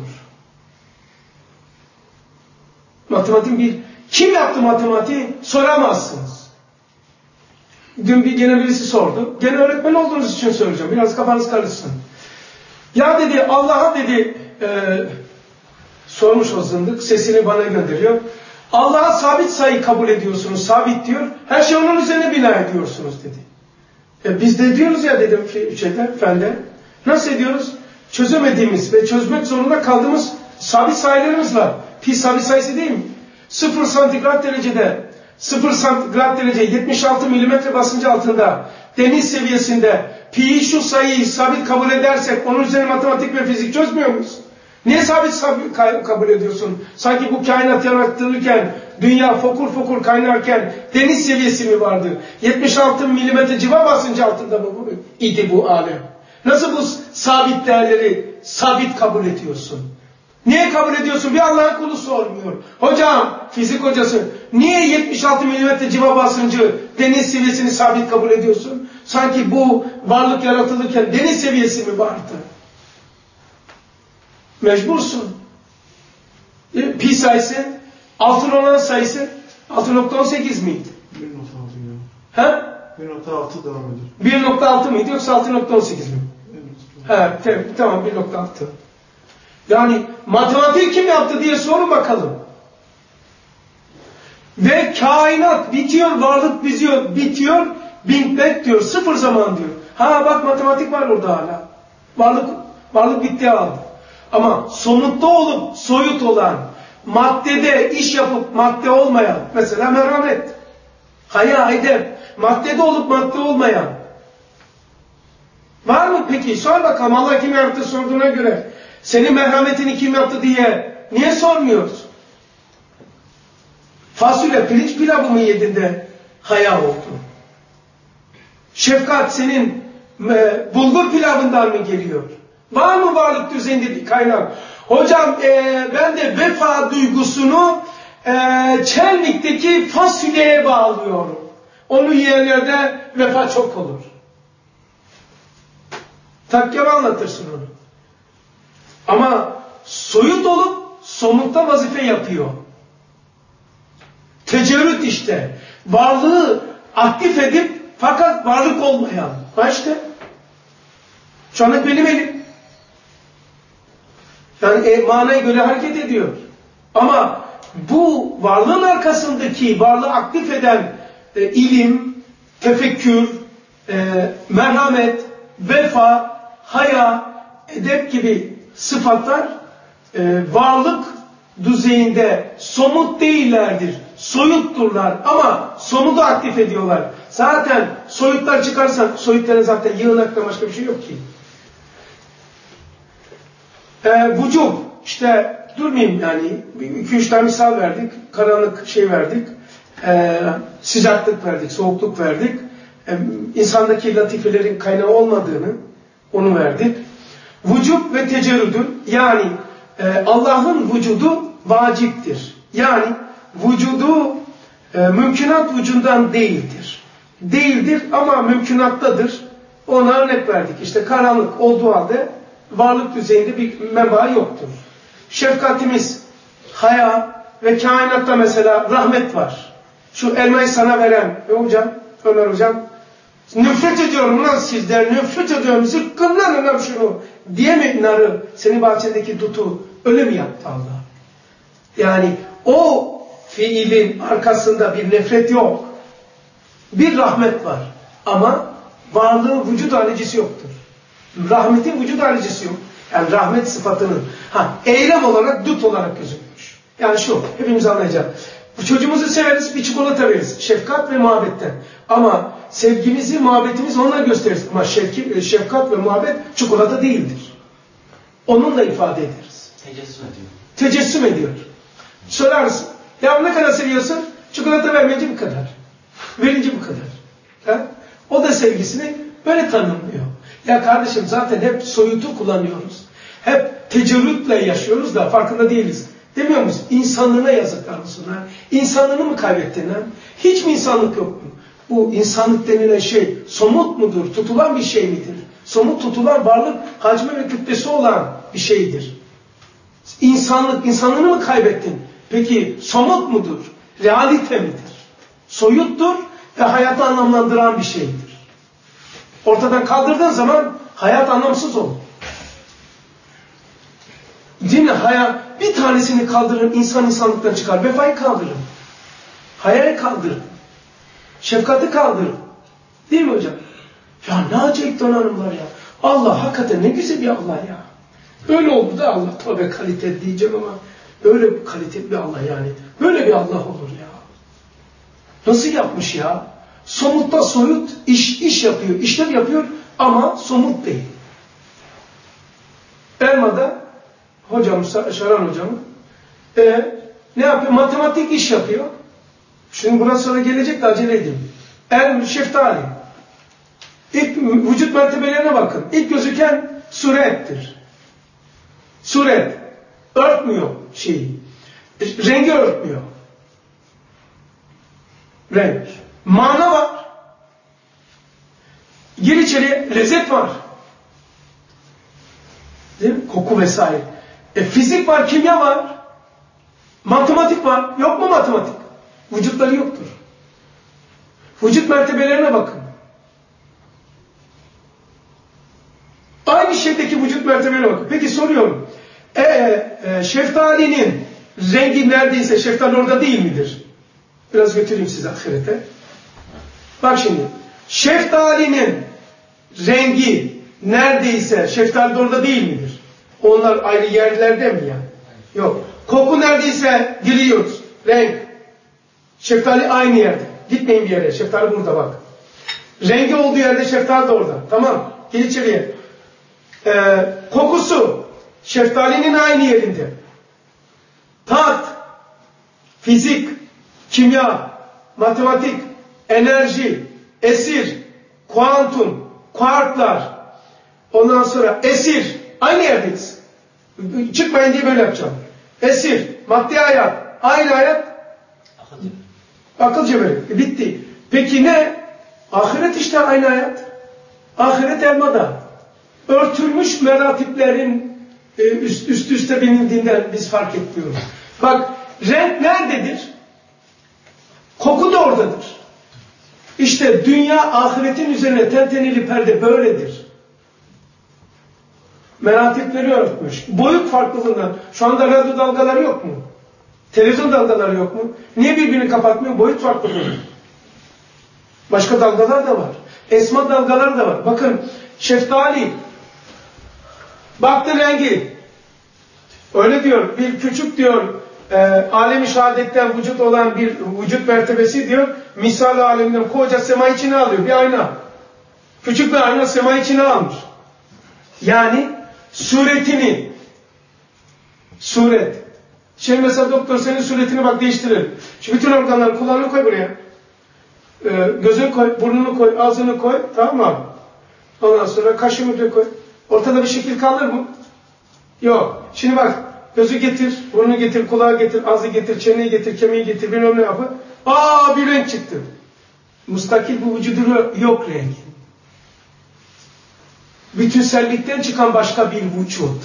Matematiğin bir... Kim yaptı matematiği? Soramazsınız. Dün gene birisi sordu. Gene öğretmen olduğunuz için söyleyeceğim. Biraz kafanız karışsın. Ya dedi, Allah'a dedi, sormuş o zındık, sesini bana gönderiyor. Allah'a sabit sayı kabul ediyorsunuz, sabit diyor. Her şey onun üzerine bina ediyorsunuz dedi. Biz de diyoruz ya dedim fende. Nasıl ediyoruz? Çözemediğimiz ve çözmek zorunda kaldığımız sabit sayılarımız var. Pi sabit sayısı değil mi? 0 santigrat derecede 0 santigrat derece 76 milimetre basıncı altında deniz seviyesinde pi'yi şu sayıyı sabit kabul edersek onun üzerine matematik ve fizik çözmüyor muyuz? Niye sabit kabul ediyorsun? Sanki bu kainat yaratılırken, dünya fokur fokur kaynarken deniz seviyesi mi vardı? 76 milimetre civa basıncı altında mı idi bu alem? Nasıl bu sabit değerleri sabit kabul ediyorsun? Niye kabul ediyorsun? Bir Allah'ın kulu sormuyor. Hocam, fizik hocası, niye 76 milimetre civa basıncı deniz seviyesini sabit kabul ediyorsun? Sanki bu varlık yaratılırken deniz seviyesi mi vardı? Mecbursun. Pi sayısı, altın olan sayısı 6.18 miydi? 1.6 He? 1.6 devam ediyor. 1.6 mıydı yoksa 6.18 mi? He, tamam 1.6. Yani matematiği kim yaptı diye sorun bakalım. Ve kainat bitiyor, varlık bitiyor, Big Bang diyor, 0 zaman diyor. Ha bak matematik var orada hala. Varlık bitti aldı. Ama somutta olup soyut olan, maddede iş yapıp madde olmayan, mesela merhamet, haya, edep, maddede olup madde olmayan. Var mı peki? Sor bakalım, Allah kim yaptı sorduğuna göre. Senin merhametini kim yaptı diye niye sormuyoruz? Fasulye, pirinç pilavı mı yedin de haya oldu? Şefkat senin bulgur pilavından mı geliyor? Var mı varlık düzeyinde bir kaynak? Hocam ben de vefa duygusunu Çelmik'teki fasulyeye bağlıyorum. Onu yiyenlerde vefa çok olur. Takkeme anlatırsın onu. Ama soyut olup somutta vazife yapıyor. Tecerrüt işte. Varlığı aktif edip fakat varlık olmayan. Ha işte. Şu anda benim elim. Yani manaya göre hareket ediyor. Ama bu varlığın arkasındaki varlığı aktif eden ilim, tefekkür, merhamet, vefa, haya, edep gibi sıfatlar varlık düzeyinde somut değillerdir. Soyutturlar ama somutu aktif ediyorlar. Zaten soyutlar çıkarsan, soyutların zaten yığınaktan başka bir şey yok ki. Vücub, işte durmayayım yani, 2-3 tane misal verdik, karanlık şey verdik, sıcaklık verdik, soğukluk verdik, insandaki latifelerin kaynağı olmadığını, onu verdik. Vücub ve tecerrüdün, yani Allah'ın vücudu vaciptir. Yani vücudu mümkünat vücudundan değildir. Değildir ama mümkünattadır. Ona örnek verdik. İşte karanlık olduğu halde varlık düzeyinde bir meba yoktur. Şefkatimiz, haya ve kainatta mesela rahmet var. Şu elmayı sana veren hocam, Ömer hocam, nefret ediyorum lan sizden, nefret ediyorum, zıkkımlanın lan şunu diye mi narı, senin bahçedeki dutu öyle mi yaptı Allah? Yani o fiilin arkasında bir nefret yok. Bir rahmet var. Ama varlığın vücut halicisi yoktur. Rahmetin vücut halicisi yok. Yani rahmet sıfatının eylem olarak, dut olarak gözükmüş. Yani şu, hepimiz anlayacağız. Çocuğumuzu severiz, bir çikolata veririz. Şefkat ve muhabbetten. Ama sevgimizi, muhabbetimizi onunla gösteririz. Ama şefkat ve muhabbet çikolata değildir. Onunla ifade ederiz. Tecessüm ediyor. Tecessüm ediyor. Sorar mısın? Ya ne kadar seviyorsun? Çikolata vermeyince bu kadar. Verince bu kadar. Ha? O da sevgisini böyle tanımlıyor. Ya kardeşim zaten hep soyutu kullanıyoruz. Hep tecerrütle yaşıyoruz da farkında değiliz. Demiyor musun? İnsanlığına yazıklar olsun. Ha? İnsanlığını mı kaybettin? Ha? Hiç mi insanlık yok mu? Bu insanlık denilen şey somut mudur? Tutulan bir şey midir? Somut tutulan varlık hacmi ve kütlesi olan bir şeydir. İnsanlığını mı kaybettin? Peki somut mudur? Realite midir? Soyuttur ve hayatı anlamlandıran bir şeydir. Ortadan kaldırdığın zaman hayat anlamsız olur. Değil mi? Bir tanesini kaldırın, insanlıktan çıkar. Vefayı kaldırın. Hayayı kaldırın. Şefkati kaldırın. Değil mi hocam? Ya ne acayip donanımlar ya. Allah hakikaten ne güzel bir Allah ya. Öyle oldu da Allah. Tabii kalite diyeceğim ama öyle kaliteli bir Allah yani. Böyle bir Allah olur ya. Nasıl yapmış ya? Somutta soyut iş yapıyor, işlem yapıyor ama somut değil. Elmada hocam, Şaran hocam ne yapıyor? Matematik iş yapıyor. Şimdi buna sonra gelecek de acele edin. Şeftali. İlk vücut mertebelerine bakın. İlk gözüken surettir. Suret. Örtmüyor şeyi. Rengi örtmüyor. Renk. Mana var. Gir içeriye, lezzet var. Değil mi? Koku vesaire. Fizik var, kimya var. Matematik var. Yok mu matematik? Vücutları yoktur. Vücut mertebelerine bakın. Aynı şeydeki vücut mertebelerine bakın. Peki soruyorum. Şeftalinin rengi neredeyse şeftali orada değil midir? Biraz götüreyim sizi ahirete. Bak şimdi. Şeftalinin rengi neredeyse şeftali de orada değil midir? Onlar ayrı yerlerde mi ya? Yok. Koku neredeyse giriyoruz. Renk. Şeftali aynı yerde. Gitmeyin bir yere. Şeftali burada bak. Rengi olduğu yerde şeftali de orada. Tamam. Gel içeriye. Kokusu şeftalinin aynı yerinde. Tat, fizik, kimya, matematik, enerji, esir, kuantum, kuarklar, ondan sonra esir, aynı yerdeyiz. Çıkmayın diye böyle yapacağım. Esir, maddi hayat, aynı hayat, akıl ceberi. Bitti. Peki ne? Ahiret işte aynı hayat. Ahiret elmada. Örtülmüş meratiplerin üst üste binildiğinden biz fark etmiyoruz. Bak, renk nerededir? Koku da oradadır. İşte dünya ahiretin üzerine tenteneli perde böyledir. Meratipleri örtmüş. Boyut farklılığından. Şu anda radyo dalgaları yok mu? Televizyon dalgaları yok mu? Niye birbirini kapatmıyor? Boyut farklılığı. Başka dalgalar da var. Esma dalgaları da var. Bakın şeftali. Baktı rengi. Öyle diyor. Bir küçük diyor alem-i şehadetten vücut olan bir vücut mertebesi diyor, misal aleminden koca sema içine alıyor. Bir ayna. Küçük bir ayna sema içine almış. Yani suretini, suret. Şimdi mesela doktor senin suretini bak değiştirir. Şu bütün organları, kulağını koy buraya. Gözünü koy, burnunu koy, ağzını koy. Tamam mı abi? Ondan sonra kaşını da koy. Ortada bir şekil kalır mı? Yok. Şimdi bak, gözü getir, burnunu getir, kulağı getir, ağzı getir, çeneyi getir, kemiği getir, bilmem ne yapı. Bir renk çıktı. Mustakil bu vücudu yok rengi. Bütünsellikten çıkan başka bir vücut.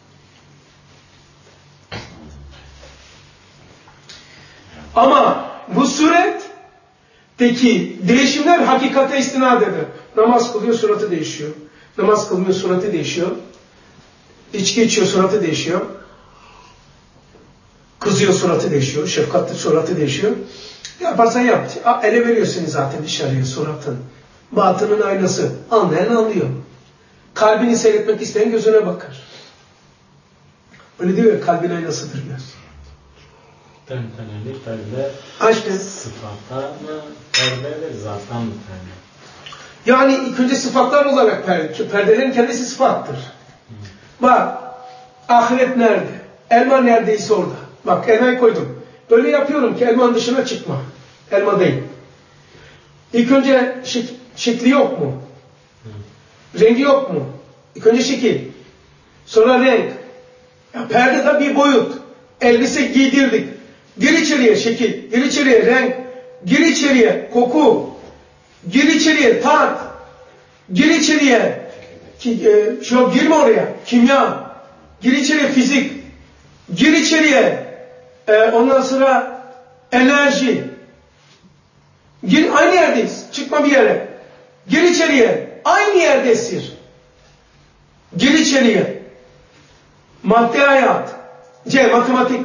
Ama bu suretteki değişimler hakikate istinad eder. Namaz kılıyor, suratı değişiyor. Namaz kılmıyor, suratı değişiyor. İçki içiyor, suratı değişiyor. Kızıyor, suratı değişiyor. Şefkatli, suratı değişiyor. Yaparsan yap. Ele veriyor seni zaten dışarıya suratın. Batının aynası. Anlayan anlıyor. Kalbini seyretmek isteyen gözüne bakar. Öyle diyor ya, kalbin aynasıdır göz. Tenteneli perde Aşkın. sıfata mı perde ve zattan mı perde? Yani ilk önce sıfatlar olarak perdelerin kendisi sıfattır. Bak, ahiret nerede? Elma neredeyse orada. Bak, elmayı koydum. Böyle yapıyorum ki elmanın dışına çıkma. Elma değil. İlk önce şekli yok mu? Rengi yok mu? İlk önce şekil. Sonra renk. Perde de bir boyut. Elbise giydirdik. Gir içeriye şekil. Gir içeriye renk. Gir içeriye koku. Gir içeriye tat. Gir içeriye girme oraya. Kimya. Gir içeriye fizik. Gir içeriye ondan sonra enerji. Aynı yerdeyiz. Çıkma bir yere. Gir içeriye. Aynı yerdesin. Gir içeriye. Madde hayat. Matematik.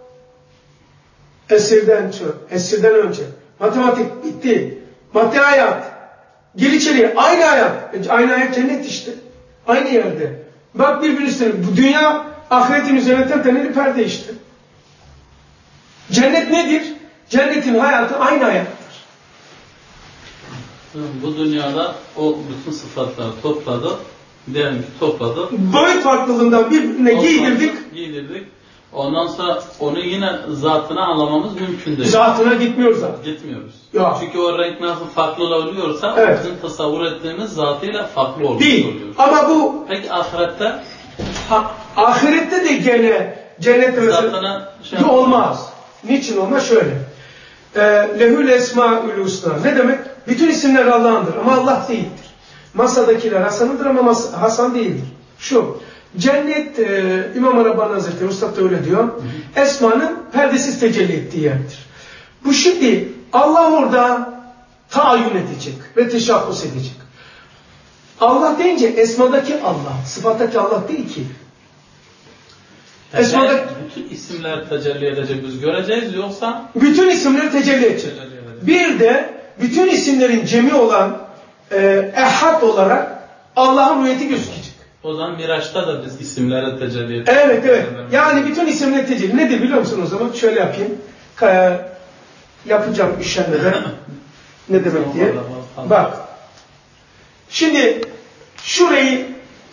Esirden önce. Matematik bitti. Madde hayat. Gir içeriye. Aynı hayat. Aynı hayat cennet işte. Aynı yerde. Bak birbirine üstüne. Bu dünya ahiretin üzerine tenteneli perde işte. Cennet nedir? Cennetin hayatı aynı hayattır. Bu dünyada o bütün sıfatları topladık. Diyelim ki topladık. Boyut farklılığından birbirine giydirdik. Ondan sonra onu yine zatına anlamamız mümkün değil. Zatına gitmiyoruz zaten. Gitmiyoruz. Ya. Çünkü o renk nasıl farklı oluyorsa evet. Bizim tasavvur ettiğimiz zatıyla farklı oluyor. Değil. Ama bu peki ahirette? Ahirette de gene cennette mesela olmaz. Niçin olmaz? Şöyle. Lehül esmaül husna. Ne demek? Bütün isimler Allah'ındır ama Allah değildir. Masadakiler Hasan'ındır ama Hasan değildir. Şu. Cennet İmam Rabbani Hazretleri Ustad da öyle diyor. Esmanın perdesiz tecelli ettiği yerdir. Bu şimdi Allah orada tahayyün edecek ve teşabbüs edecek. Allah deyince esmadaki Allah, sıfattaki Allah değil ki. Esmadaki bütün isimler tecelli edecek, biz göreceğiz yoksa? Bütün isimler tecelli edecek. Bir de bütün isimlerin cemi olan ehad olarak Allah'ın rüyeti gözükecek. O zaman Miraç'ta da biz isimlere tecelli edeceğiz. Evet. Yani bütün isimler tecelli. Nedir biliyor musun o zaman? Şöyle yapayım. Yapacağım üşenmeden. Ne demek diye. Bak. Şimdi şurayı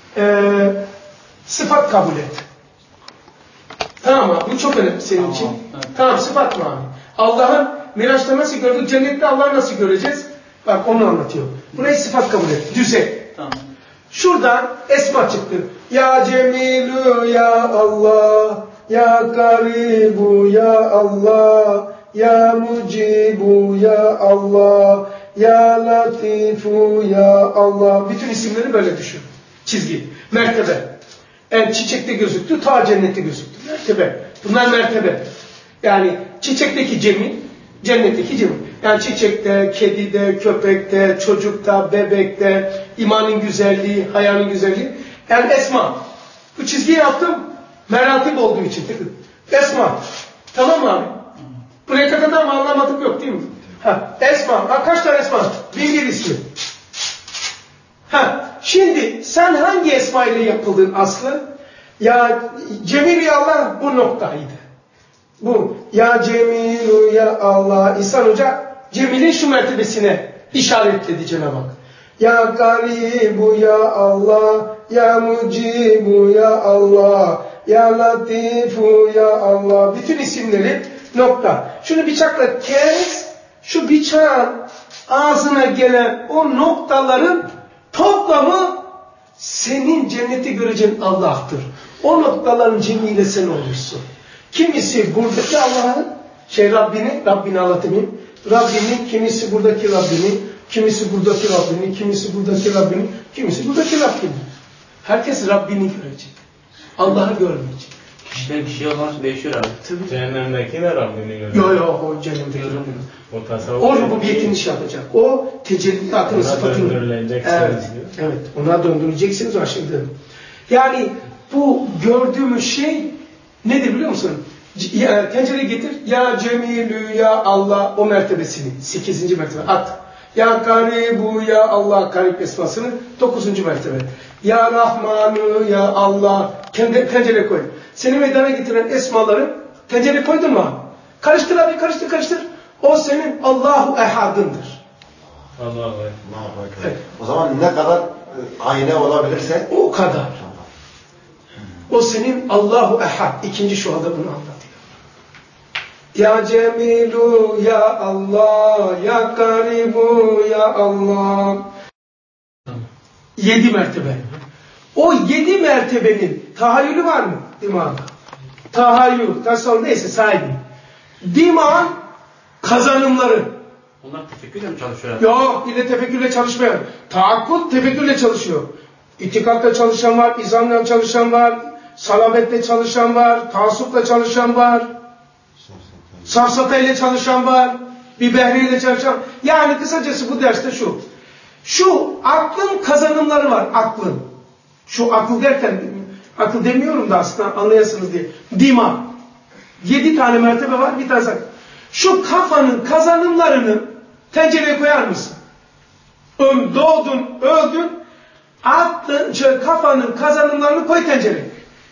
sıfat kabul et. Tamam mı? Bu çok önemli senin için. Evet. Tamam, sıfat mı abi? Allah'ın Miraç'ta nasıl gördük? Cennette Allah'ı nasıl göreceğiz? Bak onu anlatıyor. Burayı sıfat kabul et. Düzey. Tamam. Şuradan esma çıktı. Ya Cemilu ya Allah, ya Garibu ya Allah, ya Mucibu ya Allah, ya Latifu ya Allah. Bütün isimleri böyle düşün. Çizgi. Mertebe. Çiçekte gözüktü, ta cennette gözüktü. Mertebe. Bunlar mertebe. Yani çiçekteki cemi, cennetteki cemi. Yani çiçekte, kedide, köpekte, çocukta, bebekte, imanın güzelliği, hayalin güzelliği. Yani esma. Bu çizgiyi yaptım, meratip olduğu için. Esma. Tamam mı abi? Buraya kadar da mı anlamadık yok değil mi? Esma. Kaç tane esma? Bir ismi. Şimdi sen hangi esma ile yapıldın aslı? Ya Cemil Allah bu noktaydı. Bu ya Cemilu ya Allah. İhsan Hoca Cemil'in şu mertebesine işaretledi Cenab-ı Hak. Ya Garibu ya Allah, ya Mucibu ya Allah, ya Latifu ya Allah. Bütün isimleri nokta. Şunu bıçakla kes, şu bıçağın ağzına gelen o noktaların toplamı senin cenneti göreceğin Allah'tır. O noktaların cemiyle sen olursun. Kimisi buradaki Allah'ın, Rabbini anlatayım. Rabbini, kimisi buradaki Rabbini, kimisi buradaki Rabbini, kimisi buradaki Rabbini, kimisi buradaki Rabbini. Herkes Rabbini görecek. Allah'ı görmeyecek. Kişiden kişiye olarak değişiyor abi. Tabii. Cehennemdeki de Rabbini görüyor. Yok o cehennemdeki Rabbini. O tasavvuf. O rububiyetini şey yapacak. O tecelli sıfatını. Evet. Ona döndüreceksiniz o şimdi. Yani bu gördüğümüz şey nedir biliyor musun? Tencere getir. Ya Cemilü ya Allah o mertebesini. 8. mertebe at. Ya Garibu ya Allah garip esmasını 9. mertebe. Ya Rahmanu ya Allah tencere koy. Seni meydana getiren esmaları tencere koydun mu? Karıştır abi karıştır. O senin Allahu Ehad'ındır. Allah'a evet. O zaman ne kadar ayna olabilirse o kadar. O senin Allahu Ehad. İkinci şuada bunu anlatıyor. Ya Cemilu ya Allah, ya Garibu ya Allah. 7 mertebe. O 7 mertebenin tahayyülü var mı? Dimağda. Tahayyül, tasavvuf neyse sahibi. Dimağın kazanımları. Onlar tefekkürle mi çalışıyor? Yok, dile tefekkürle çalışmıyor. Taakkut tefekkürle çalışıyor. İtikatta çalışan var, izanla çalışan var, salametle çalışan var, taassupla çalışan var, safsatayla çalışan var, bir behriyle çalışan. Yani kısacası bu derste şu. Şu aklın kazanımları var, aklın. Şu akıl derken, akıl demiyorum da aslında anlayasınız diye. Dima. 7 tane mertebe var, bir tane sakın. Şu kafanın kazanımlarını tencereye koyar mısın? Doğdun, öldün, aklın, kafanın kazanımlarını koy tencereye.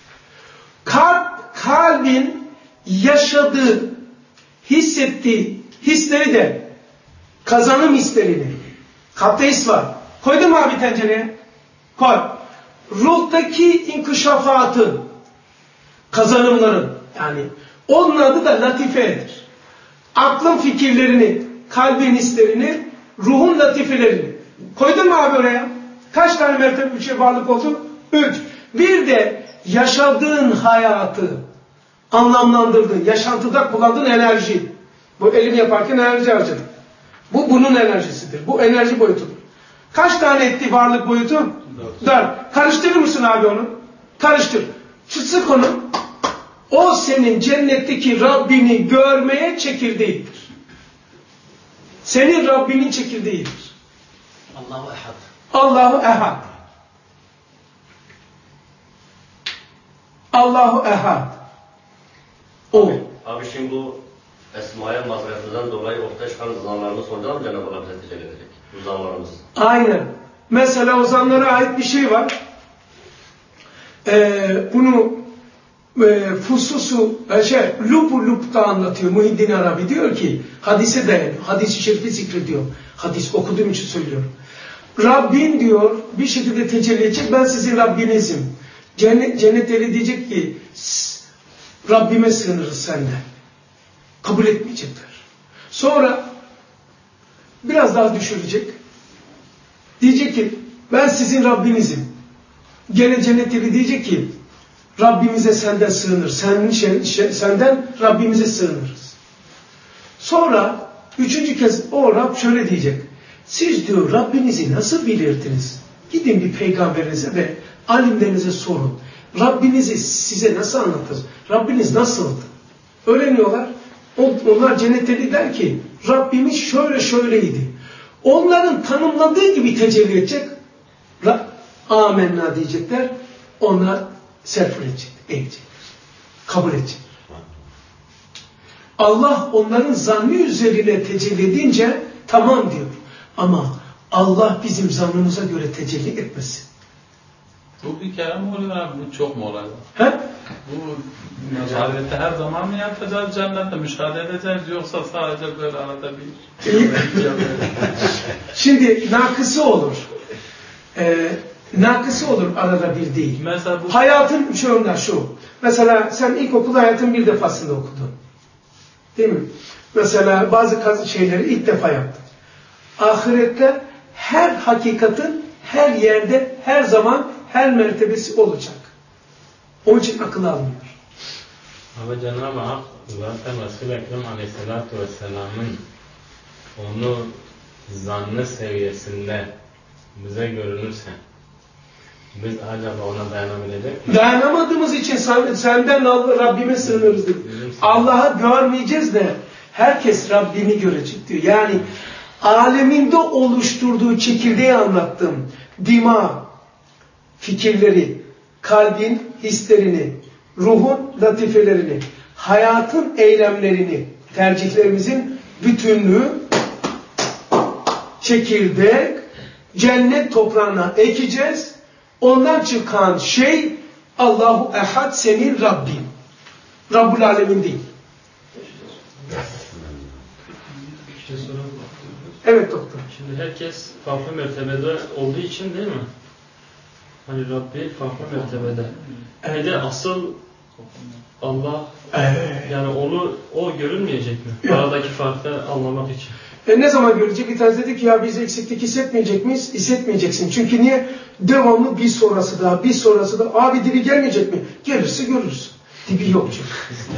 Kalbin yaşadığı, hissettiği hisleri de, kazanım hislerini, kalpte his var. Koydun mu abi tencereye? Koy. Ruhtaki inkişafatı, kazanımların, yani onun adı da latifedir. Aklın fikirlerini, kalbin hislerini, ruhun latifelerini. Koydun mu abi oraya? Kaç tane mertebe bir şey varlık oldu? 3. Bir de yaşadığın hayatı anlamlandırdığın, yaşantıda kullandığın enerji. Bu elimi yaparken enerji harcadım. Bu bunun enerjisidir. Bu enerji boyutudur. Kaç tane etti varlık boyutu? 4. Karıştırır mısın abi onu? Karıştır. Sık onu. O senin cennetteki Rabbini görmeye çekirdeğidir. Senin Rabbinin çekirdeğidir. Allahu Ehad. Allahu Ehad. Allahu Ehad. O. Abi şimdi bu Esma'ya mazharetinden dolayı ortaya çıkan zanlarını sonra mı Cenab-ı Allah bize tecelli edecek? Bu zanlarımız. Aynen. Mesela o zanlara ait bir şey var. Bunu Fususu Lup'ta anlatıyor Muhiddin Arabi. Diyor ki hadise dayanıyor. Hadis-i şerifi zikrediyor. Hadis okuduğum için söylüyorum. Rabbin diyor bir şekilde tecelli edecek. Ben sizin Rabbinizim. Cennet ehli diyecek ki Rabbime sığınırız senden. Kabul etmeyecekler. Sonra biraz daha düşürecek. Diyecek ki ben sizin Rabbinizim. Gene cennet ehli diyecek ki Rabbimize senden sığınır. Senden Rabbimize sığınırız. Sonra 3. kez o Rab şöyle diyecek. Siz diyor Rabbinizi nasıl bilirdiniz? Gidin bir peygamberinize ve alimlerinize sorun. Rabbinizi size nasıl anlatır? Rabbiniz nasıldı? Öğreniyorlar. Onlar cennetleri der ki Rabbimiz şöyle şöyleydi. Onların tanımladığı gibi tecelli edecek. Amenna diyecekler. Onlar serfur edecekler. Kabul edecekler. Allah onların zannı üzerine tecelli edince tamam diyor. Ama Allah bizim zannımıza göre tecelli etmesin. Bu bir kere mi oluyor abi? Bu çok mu olay var? He? Bu müşahadete her zaman mı yapacağız cennette? Müşahede edeceğiz yoksa sadece böyle arada bir... Şimdi nakısı olur. Nakısı olur arada bir değil. Mesela bu... Hayatın şöyle şu. Mesela sen ilkokul hayatın bir defasında okudun. Değil mi? Mesela bazı şeyleri ilk defa yaptın. Ahirette her hakikatin her yerde, her zaman, her mertebesi olacak. Onun için akıl almıyor. Ama Cenab-ı Hak zaten Resul-i Ekrem Aleyhisselatü Vesselam'ın onu zannı seviyesinde bize görünürse biz acaba ona dayanabilecek miyiz? Dayanamadığımız için senden Rabbime sığınırız diyor. Allah'ı görmeyeceğiz de herkes Rabbini görecek diyor. Yani aleminde oluşturduğu çekirdeği anlattım. Dima, fikirleri, kalbin hislerini, ruhun latifelerini, hayatın eylemlerini, tercihlerimizin bütünlüğü, çekirdek, cennet toprağına ekeceğiz. Ondan çıkan şey Allahu Ehad, senin Rabbin. Rabbul Alemin değil. Evet doktor. Şimdi herkes farklı mertebede olduğu için değil mi? Hani Rabbi farklı mertebede. Bir de asıl Allah, yani o görünmeyecek mi? Aradaki farkı anlamak için. Ne zaman görecek? Bir tanesi dedi ki ya biz eksiklik hissetmeyecek miyiz? Hissetmeyeceksin. Çünkü niye? Devamlı bir sonrası daha, bir sonrası daha. Abi dibi gelmeyecek mi? Gelirse görürüz. Dibi yok çünkü.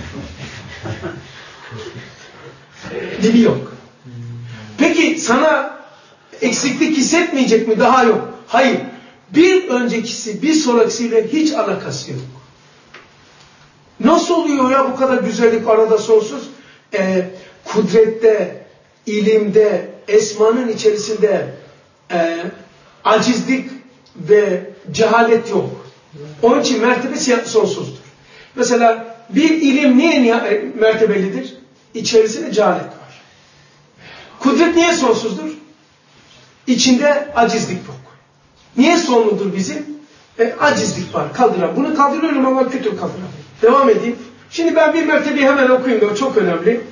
Dibi yok. Peki sana eksiklik hissetmeyecek mi? Daha yok. Hayır. Bir öncekisi, bir sonrakisiyle hiç alakası yok. Nasıl oluyor ya bu kadar güzellik arada sonsuz? Kudrette, ilimde, esmanın içerisinde acizlik ve cehalet yok. Onun için mertebesi sonsuzdur. Mesela bir ilim niye mertebelidir? İçerisinde cehalet var. Kudret niye sonsuzdur? İçinde acizlik yok. Niye sonludur bizim? Acizlik var. Kaldıran. Bunu kaldırıyorum ama kötü kaldıramıyorum. Devam edeyim. Şimdi ben bir mertebeyi hemen okuyayım da o çok önemli.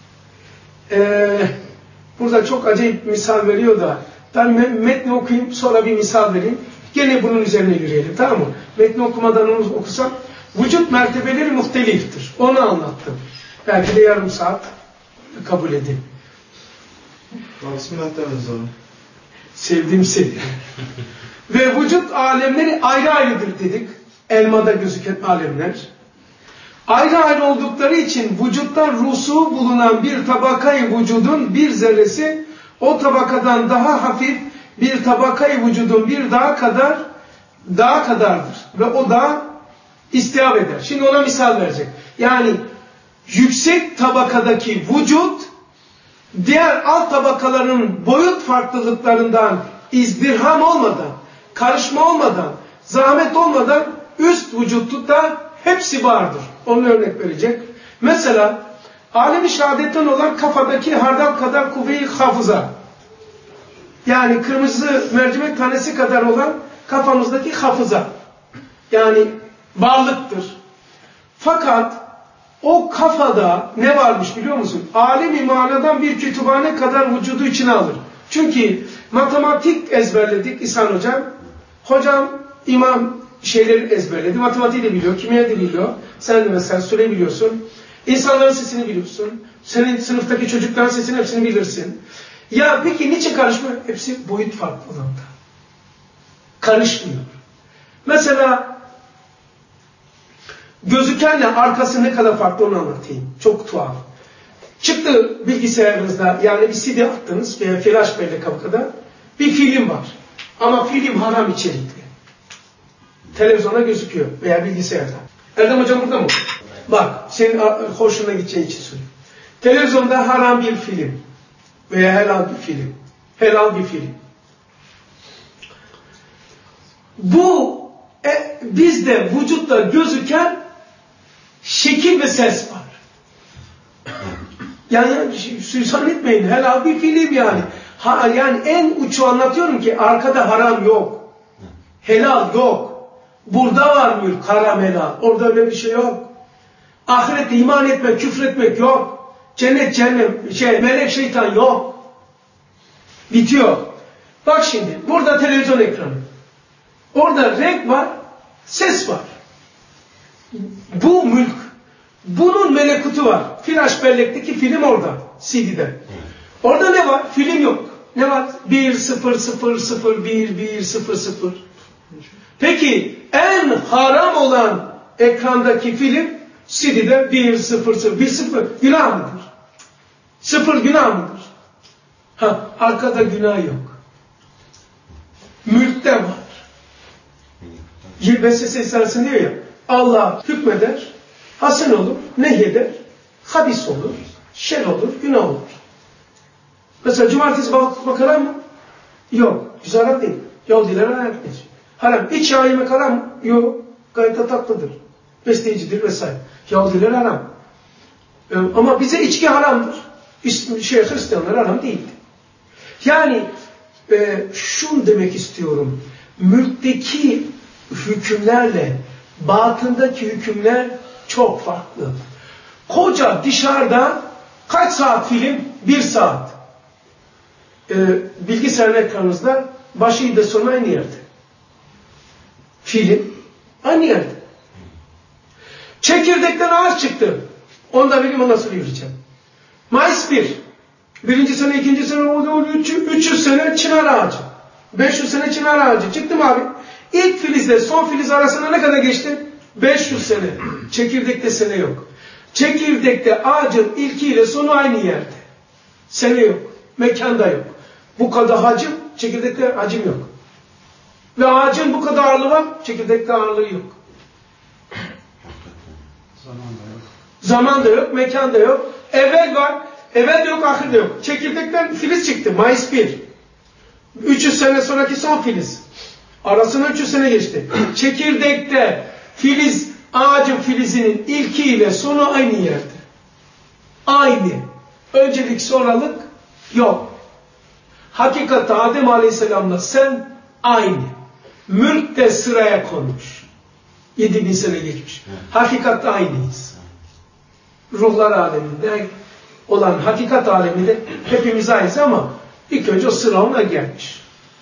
Burada çok acayip misal veriyor da ben metni okuyayım sonra bir misal vereyim. Gene bunun üzerine yürüyelim, tamam mı? Metni okumadan onu okusam vücut mertebeleri muhteliftir. Onu anlattım. Belki de yarım saat kabul edin. Bismillah demeniz lazım. Sevdiğim sevdiğim. Ve vücut alemleri ayrı ayrıdır dedik. Elmada gözüken alemler. Ayrı ayrı oldukları için vücuttan ruhsu bulunan bir tabakayı vücudun bir zerresi o tabakadan daha hafif bir tabakayı vücudun bir daha kadardır. Ve o da istihab eder. Şimdi ona misal verecek. Yani yüksek tabakadaki vücut diğer alt tabakaların boyut farklılıklarından izdirham olmadan, karışma olmadan, zahmet olmadan üst vücutta hepsi vardır. Onun örnek verecek. Mesela alem-i şehadetten olan kafadaki hardal kadar kuvve-i hafıza. Yani kırmızı mercimek tanesi kadar olan kafamızdaki hafıza. Yani varlıktır. Fakat o kafada ne varmış biliyor musun? Alem-i manadan bir kütüphane kadar vücudu içine alır. Çünkü matematik ezberledik İhsan hocam. Hocam imam şeyleri ezberledi. Matematiği de biliyor, kimya da biliyor. Sen de mesela süreyi biliyorsun. İnsanların sesini biliyorsun. Senin sınıftaki çocukların sesini hepsini bilirsin. Ya peki niçin karışmıyor? Hepsi boyut farklılığında. Karışmıyor. Mesela gözükenle arkası ne kadar farklı onu anlatayım. Çok tuhaf. Çıktı bilgisayarınızda yani bir CD attınız veya flash bellek kabukada bir film var. Ama film haram içerikli. Televizyonda gözüküyor veya bilgisayarda. Erdem hocam burada mı? Bak senin hoşuna gideceği için söylüyorum. Televizyonda haram bir film veya helal bir film. Helal bir film. Bu bizde vücutta gözüken şekil ve ses var. Yani suizan etmeyin. Helal bir film yani. Yani en uçu anlatıyorum ki arkada haram yok. Helal yok. Burada var mülk, haram, helal. Orada öyle bir şey yok. Ahirette iman etmek, küfretmek yok. Cennet, cehennem, melek, şeytan yok. Bitiyor. Bak şimdi, burada televizyon ekranı. Orada renk var, ses var. Bu mülk. Bunun melekutu var. Flash bellekteki film orada, CD'de. Orada ne var? Film yok. Ne var? 1 0 0 0 1 1 0 0. Peki en haram olan ekrandaki film CD'de 1 0 0 1 0 günah mıdır? 0 günah mıdır? Arkada günah yok. Mülkte var. Vesvese istersin diyor ya, Allah hükmeder, hasen olur, nehyeder, habis olur, şer olur, günah olur. Mesela cumartesi balık tutmak haram mı? Yok. Güzel haram değil. Yahudiler haram etmiş. Haram. İç yağ yemek haram mı? Yok. Gayet de tatlıdır. Besleyicidir vesaire. Yahudiler haram. Ama bize içki haramdır. Hristiyanlar haram değildi. Yani şunu demek istiyorum. Mülkteki hükümlerle batındaki hükümler çok farklı. Koca dışarıda kaç saat film? 1 saat. Bilgisayar ekranınızda başıyla sonu aynı yerde. Film aynı yerde. Çekirdekten ağaç çıktı. Onu da bileyim, o nasıl yürüyeceğim. Mayıs 1. 1. sene, 2. sene, 300 sene çınar ağacı. 500 sene çınar ağacı. Çıktım abi. İlk filizle son filiz arasında ne kadar geçti? 500 sene. Çekirdekte sene yok. Çekirdekte ağacın ilkiyle sonu aynı yerde. Sene yok. Mekanda yok. Bu kadar hacim, çekirdekte hacim yok. Ve ağacın bu kadar ağırlığı var, çekirdekte ağırlığı yok. Zaman da yok, mekan da yok. Evvel var, evvel de yok, ahir de yok. Çekirdekten filiz çıktı, Mayıs 1. 300 sene sonraki son filiz. Arasına 300 sene geçti. Çekirdekte filiz, ağacın filizinin ilkiyle sonu aynı yerde. Aynı. Öncelik sonralık yok. Hakikatte Adem Aleyhisselam'la sen aynı. Mülk de sıraya konmuş. 7000 sene geçmiş. Hakikatte aynıyız. Ruhlar aleminde olan hakikat aleminde hepimiz aynıyız ama ilk önce o sıra ona gelmiş.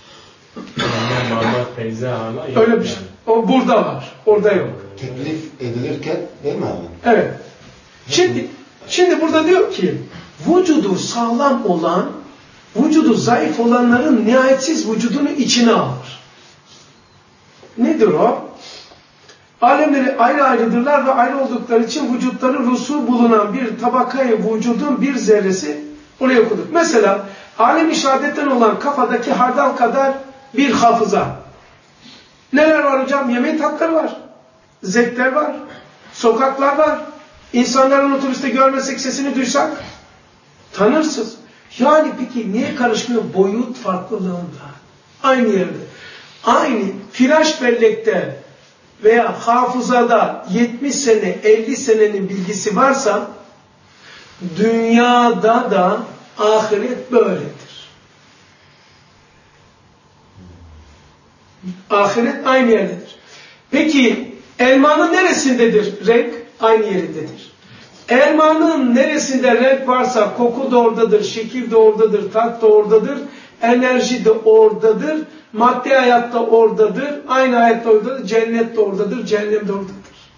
Öyle bir şey. O burada var. Orada yok. Teklif edilirken değil mi abi? Evet. Şimdi burada diyor ki vücudu sağlam olan, vücudu zayıf olanların nihayetsiz vücudunu içine alır. Nedir o? Alemleri ayrı ayrıdırlar ve ayrı oldukları için vücutları rusu bulunan bir tabakayı vücudun bir zerresi oraya okuduk. Mesela alem-i şehadetten olan kafadaki hardal kadar bir hafıza. Neler var hocam? Yemeğin tatları var. Zevkler var. Sokaklar var. İnsanların otobüste görmesek, sesini duysak tanırsız. Yani peki niye karışmıyor? Boyut farklılığında. Aynı yerde. Aynı flash bellekte veya hafızada 70 sene, 50 senenin bilgisi varsa dünyada da ahiret böyledir. Ahiret aynı yerdedir. Peki elmanın neresindedir renk? Aynı yerindedir. Elmanın neresinde renk varsa koku da oradadır, şekil de oradadır, tat da oradadır, enerji de oradadır, maddi hayat da oradadır, aynı hayat da oradadır, cennet de oradadır, cehennem de oradadır.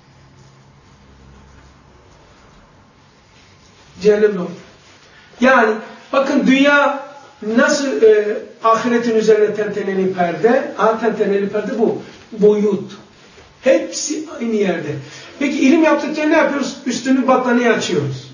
Cehennem de oradadır. Yani bakın dünya nasıl ahiretin üzerine tenteneli perde, tenteneli perde bu. Boyut. Hepsi aynı yerde. Peki ilim yaptıkça ne yapıyoruz? Üstünü battaniye açıyoruz.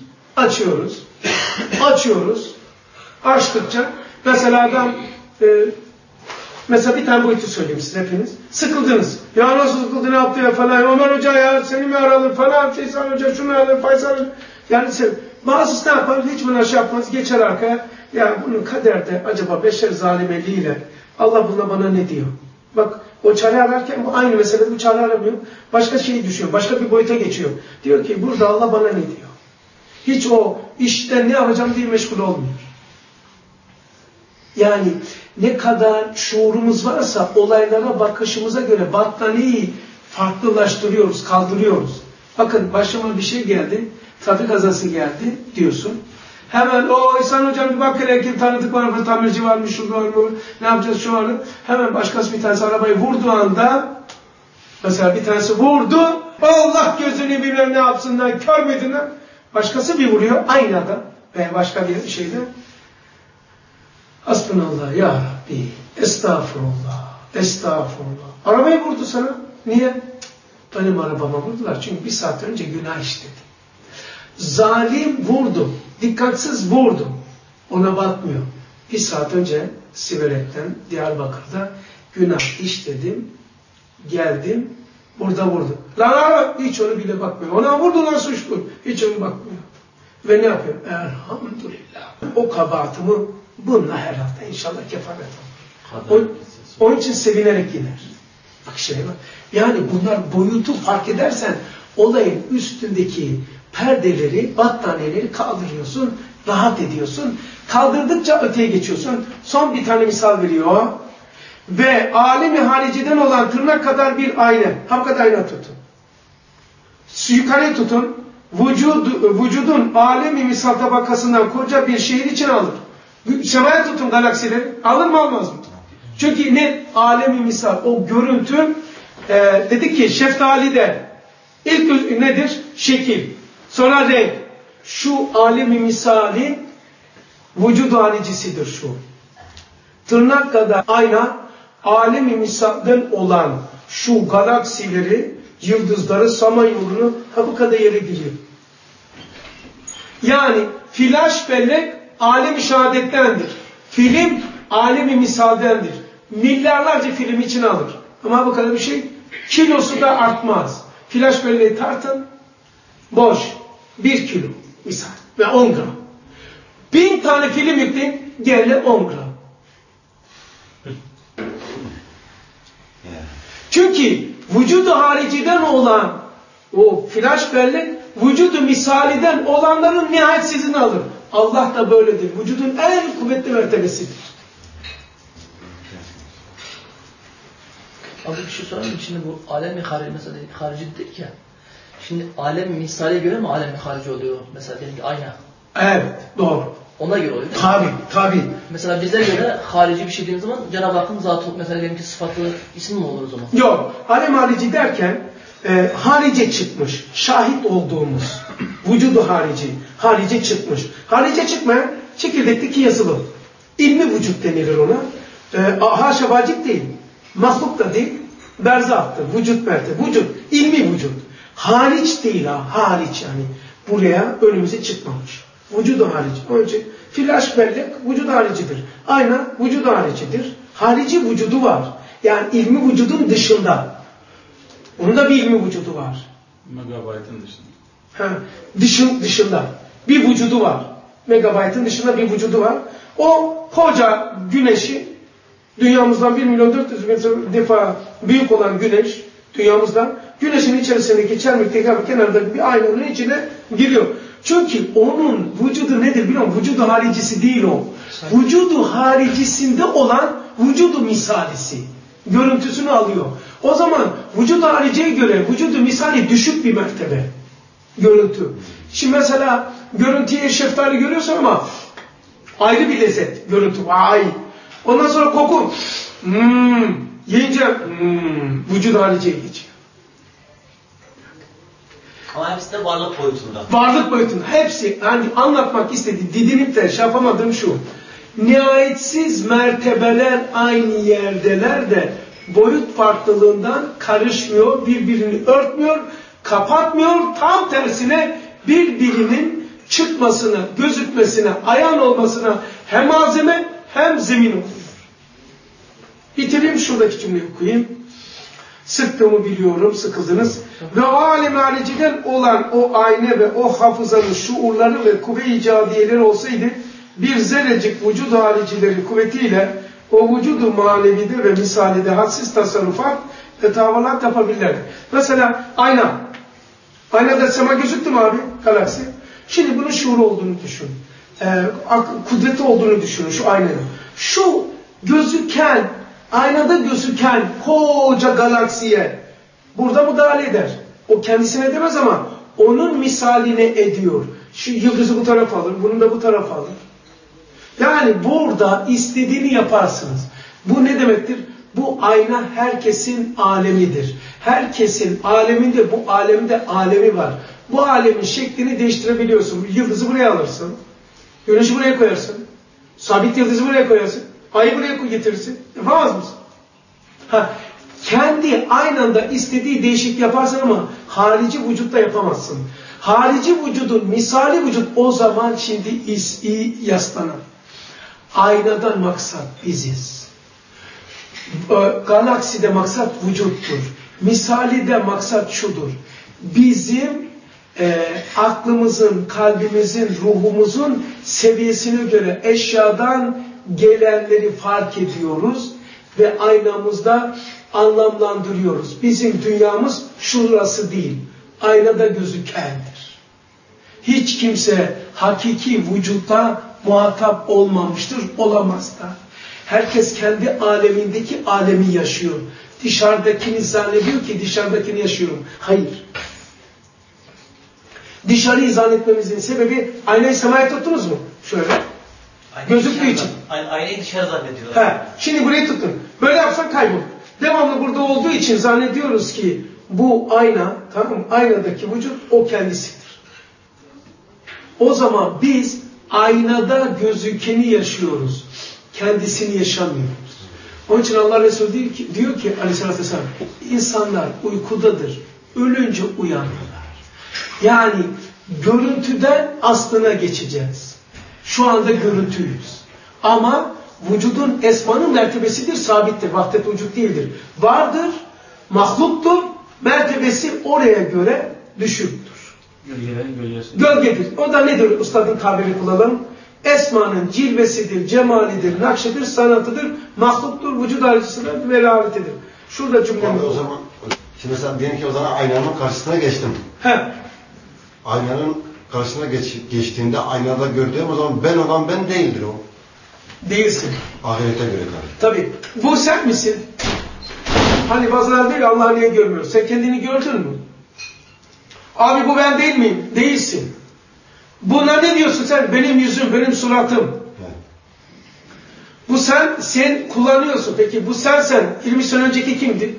Açıyoruz. Açtıkça mesela adam mesela bir tane boyutu söyleyeyim size hepiniz. Sıkıldınız. Ya nasıl sıkıldı, ne yaptı ya falan. Ömer Hoca ya seni mi aralım falan. Şeysan Hoca şunu aralım. Faysal Hoca. Yani bazısı ne yapar? Hiç buna şey yapmaz. Geçer arkaya. Ya bunun kaderde acaba beşer zalimeliğiyle Allah bana ne diyor? Bak o çare ararken bu aynı meselede bu çare aramıyor. Başka şeyi düşüyor. Başka bir boyuta geçiyor. Diyor ki burada Allah bana ne diyor? Hiç o işten ne yapacağım diye meşgul olmuyor. Yani ne kadar şuurumuz varsa olaylara bakışımıza göre battaniyeyi farklılaştırıyoruz, kaldırıyoruz. Bakın başıma bir şey geldi, trafik kazası geldi diyorsun. Hemen o İhsan hocam bir bak hele kim tanıdık var mı, tamirci var mı, şu var mı, ne yapacağız şu var mı? Hemen başkası bir tanesi arabayı vurduğu anda, mesela bir tanesi vurdu, Allah gözünü bilmem ne yapsınlar, kör müydün? Başkası bir vuruyor, aynı adam veya başka bir şeyde. Hasbunallah ya Rabbi, estağfurullah, estağfurullah. Arabayı vurdu sana, niye? Benim arabama vurdular çünkü bir saat önce günah işledim. Zalim vurdu, dikkatsiz vurdu. Ona bakmıyor. Bir saat önce Siverek'ten, Diyarbakır'da günah işledim, geldim, burada vurdu. Lan hiç onu bile bakmıyor. Ona vurdu lan suçlu. Hiç onu bakmıyor. Ve ne yapıyor? Elhamdülillah. O kabahatimi bununla herhalde inşallah kefaret olur. Onun için sevinerek gider. Bak şeye bak. Yani bunlar boyutu fark edersen olayın üstündeki perdeleri, battaniyeleri kaldırıyorsun, rahat ediyorsun. Kaldırdıkça öteye geçiyorsun. Son bir tane misal veriyor. Ve alemi hariciden olan tırnak kadar bir ayna. Hakikaten ayna tutun. Yukarıya tutun. Vücudun alemi misal tabakasından koca bir şehir için alır. Semaya tutun galaksileri. Alır mı almaz mı? Çünkü ne? Alemi misal. O görüntü dedik ki şeftali'de ilk nedir? Şekil. Sonra renk. Şu alemi misali vücudu haricisidir şu. Tırnak kadar ayna alemi misalden olan şu galaksileri, yıldızları, samanyolunu bu kadar yere giriyor. Yani flash bellek alemi şehadettendir. Film alemi misaldendir. Milyarlarca film için alır. Ama bu kadar bir şey kilosu da artmaz. Flash belleği tartın, boş. 1 kilo misal ve 10 gram. 1000 tane film yükleyin, gene 10 gram. Çünkü vücudu hariciden olan o flash bellek, vücudu misaliden olanların nihayetsizini alır. Allah da böyledir. Vücudun en kuvvetli mertebesidir. Abi bir şey sorayım mı? Şimdi bu alem-i harici mesela harici dedik ya. Şimdi alem misale göre mi alem-i harici oluyor? Mesela diyelim ki ayna. Evet, doğru. Ona göre oluyor. Tabii. Mesela bizlere göre harici bir şey dediğimiz zaman Cenab-ı Hakk'ın zatı, mesela diyelim ki sıfatı, isim mi olur o zaman? Yok. Alem harici derken harice çıkmış. Şahit olduğumuz. Vücudu harici. Harice çıkmış. Harice çıkmayan çekirdekteki yazılı. İlmi vücut denilir ona. Haşa vacip değil. Mahluk da değil. Berzahtır. Vücut mertebe. Vücut. İlmi vücut. Hariç değil ha. Hariç yani. Buraya önümüze çıkmamış. Vücudu harici. Onun için flash bellek vücudu haricidir. Ayna vücudu haricidir. Harici vücudu var. Yani ilmi vücudun dışında. Onun da bir ilmi vücudu var. Megabaytın dışında. Dışında. Bir vücudu var. Megabaytın dışında bir vücudu var. O koca güneşi dünyamızdan 1.400.000 defa büyük olan güneş dünyamızdan güneşin içerisindeki çelmikteki kenardaki bir aynanın içine giriyor. Çünkü onun vücudu nedir biliyor musun? Vücudu haricisi değil o. Vücudu haricisinde olan vücudu misalisi. Görüntüsünü alıyor. O zaman vücudu hariciye göre vücudu misali düşük bir mertebe. Görüntü. Şimdi mesela görüntüye şeftali görüyorsun ama ayrı bir lezzet. Görüntü. Vay. Ondan sonra koku. Yiyince vücudu hariciye geçiyor. Ama hepsi de varlık boyutunda. Varlık boyutunda. Hepsi. Yani anlatmak istediğim, didinip de şey yapamadığım şu. Nihayetsiz mertebeler aynı yerdeler de boyut farklılığından karışmıyor, birbirini örtmüyor, kapatmıyor. Tam tersine birbirinin çıkmasına, gözükmesine, ayan olmasına hem malzeme hem zemin oluyor. Bitireyim, şuradaki cümleyi okuyayım. Sıktığımı biliyorum, sıkıldınız. Ve o alem hariciden olan o ayna ve o hafızanın şuurları ve kuvve-i icadiyeleri olsaydı bir zerrecik vücud haricileri kuvvetiyle o vücudu manevide ve misalide hadsiz tasarrufat ve tavalat yapabilirler. Mesela ayna. Aynada sema gözüktü mü abi? Galaksi. Şimdi bunun şuuru olduğunu düşün. Kudreti olduğunu düşünün şu aynanın. Şu gözüken, aynada gözüken koca galaksiye burada müdahale eder. O kendisine edemez ama onun misaline ediyor. Şu yıldızı bu tarafa alır, bunu da bu tarafa alır. Yani burada istediğini yaparsınız. Bu ne demektir? Bu ayna herkesin alemidir. Herkesin aleminde, bu alemde alemi var. Bu alemin şeklini değiştirebiliyorsun. Yıldızı buraya alırsın. Güneşi buraya koyarsın. Sabit yıldızı buraya koyarsın. Ayı buraya getirirsin. Yapamaz mısın? Kendi aynı anda istediği değişik yaparsın ama harici vücutta yapamazsın. Harici vücudun misali vücut o zaman şimdi iyi yaslanan. Aynadan maksat biziz. Galakside maksat vücuttur. Misali de maksat şudur. Bizim aklımızın, kalbimizin, ruhumuzun seviyesine göre eşyadan gelenleri fark ediyoruz ve aynamızda anlamlandırıyoruz. Bizim dünyamız şurası değil, aynada gözükendir. Hiç kimse hakiki vücutta muhatap olmamıştır, olamaz da. Herkes kendi alemindeki alemi yaşıyor. Dışarıdakini zannediyor ki dışarıdakini yaşıyorum. Hayır. Dışarıyı zannetmemizin sebebi aynayı semaya tuttunuz mu? Şöyle. Gözüktüğü için. Aynayı dışarı zannediyorlar. Şimdi burayı tutun. Böyle yapsan kaybolur. Devamlı burada olduğu için zannediyoruz ki bu ayna, tamam mı? Aynadaki vücut o kendisidir. O zaman biz aynada gözükeni yaşıyoruz. Kendisini yaşamıyoruz. Onun için Allah Resulü diyor ki aleyhissalatü vesselam, insanlar uykudadır. Ölünce uyanırlar. Yani görüntüden aslına geçeceğiz. Şu anda görüntüyüz. Ama vücudun esmanın mertebesidir, sabittir. Vahdet vücut değildir. Vardır, mahluktur, mertebesi oraya göre düşüktür. Gölgedir. O da nedir? Ustadın tabiri kullanalım. Esmanın cilvesidir, cemalidir, nakşidir, sanatıdır, mahluktur, vücud haricisidir ve realitedir. Şurada cümlemiz o zaman. Şimdi mesela diyelim ki o zaman aynanın karşısına geçtim. Aynanın karşısına geçtiğimde aynada gördüğüm o zaman ben olan ben değildir o. Değilsin. Ahirete göre tabii. Bu sen misin? Hani bazıları diyor Allah'ı niye görmüyorsun? Sen kendini gördün mü? Abi bu ben değil miyim? Değilsin. Buna ne diyorsun sen? Benim yüzüm, benim suratım. Evet. Bu sen kullanıyorsun. Peki bu sen 20 sene önceki kimdi?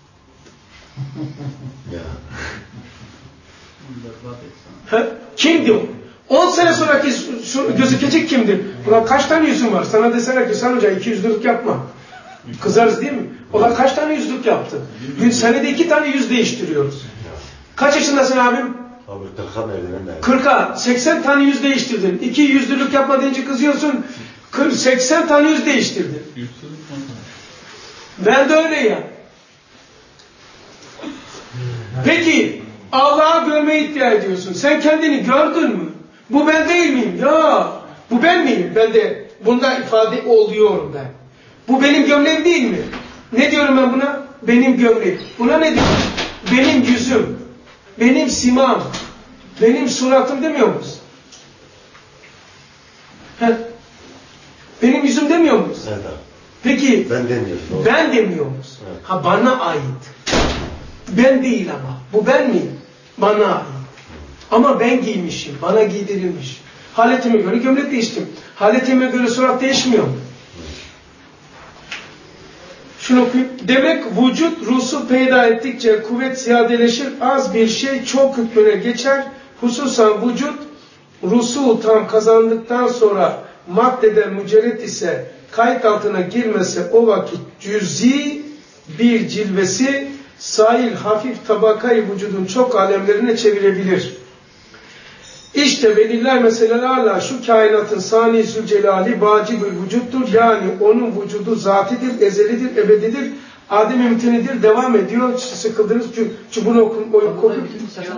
Kimdi o? 10 sene sonraki gözükecek kimdi? Ulan kaç tane yüzün var? Sana deseler ki sen hoca 200'lük yapma. Kızarız değil mi? Ulan kaç tane yüzlük yaptın? Senede 2 tane yüz değiştiriyoruz. Kaç yaşındasın abim? Abi 40'a merdiven nerede? 40'a 80 tane yüz değiştirdin. 2 yüzlülük yapma deyince kızıyorsun. 80 tane yüz değiştirdin. Ben de öyle ya. Peki Allah'ı görmeye iddia ediyorsun. Sen kendini gördün mü? Bu ben değil miyim? Ya bu ben miyim? Ben de bunda ifade oluyorum ben. Bu benim gömleğim değil mi? Ne diyorum ben buna? Benim gömleğim. Buna ne diyorum? Benim yüzüm. Benim simam. Benim suratım demiyor musun? Benim yüzüm demiyor musun? Evet abi. Peki ben demiyorum. Ben demiyor musun? Evet. Bana ait. Ben değil ama. Bu ben miyim? Bana ait. Ama ben giymişim. Bana giydirilmiş. Haletime göre gömlek değiştim. Haletime göre surat değişmiyor. Şunu okuyayım. Demek vücut ruhsu peyda ettikçe kuvvet ziyadeleşir. Az bir şey çok hükmüne geçer. Hususan vücut ruhsu tam kazandıktan sonra maddeden mücerret ise kayıt altına girmese o vakit cüz'i bir cilvesi sahil hafif tabakayı vücudun çok alemlerine çevirebilir. İşte veliller meselelerle şu kainatın sani zülcelali vacibül vücuttur. Yani onun vücudu zatidir, ezelidir, ebedidir, adem imtinidir, devam ediyor. Sıkıldınız çünkü bunu okuyun.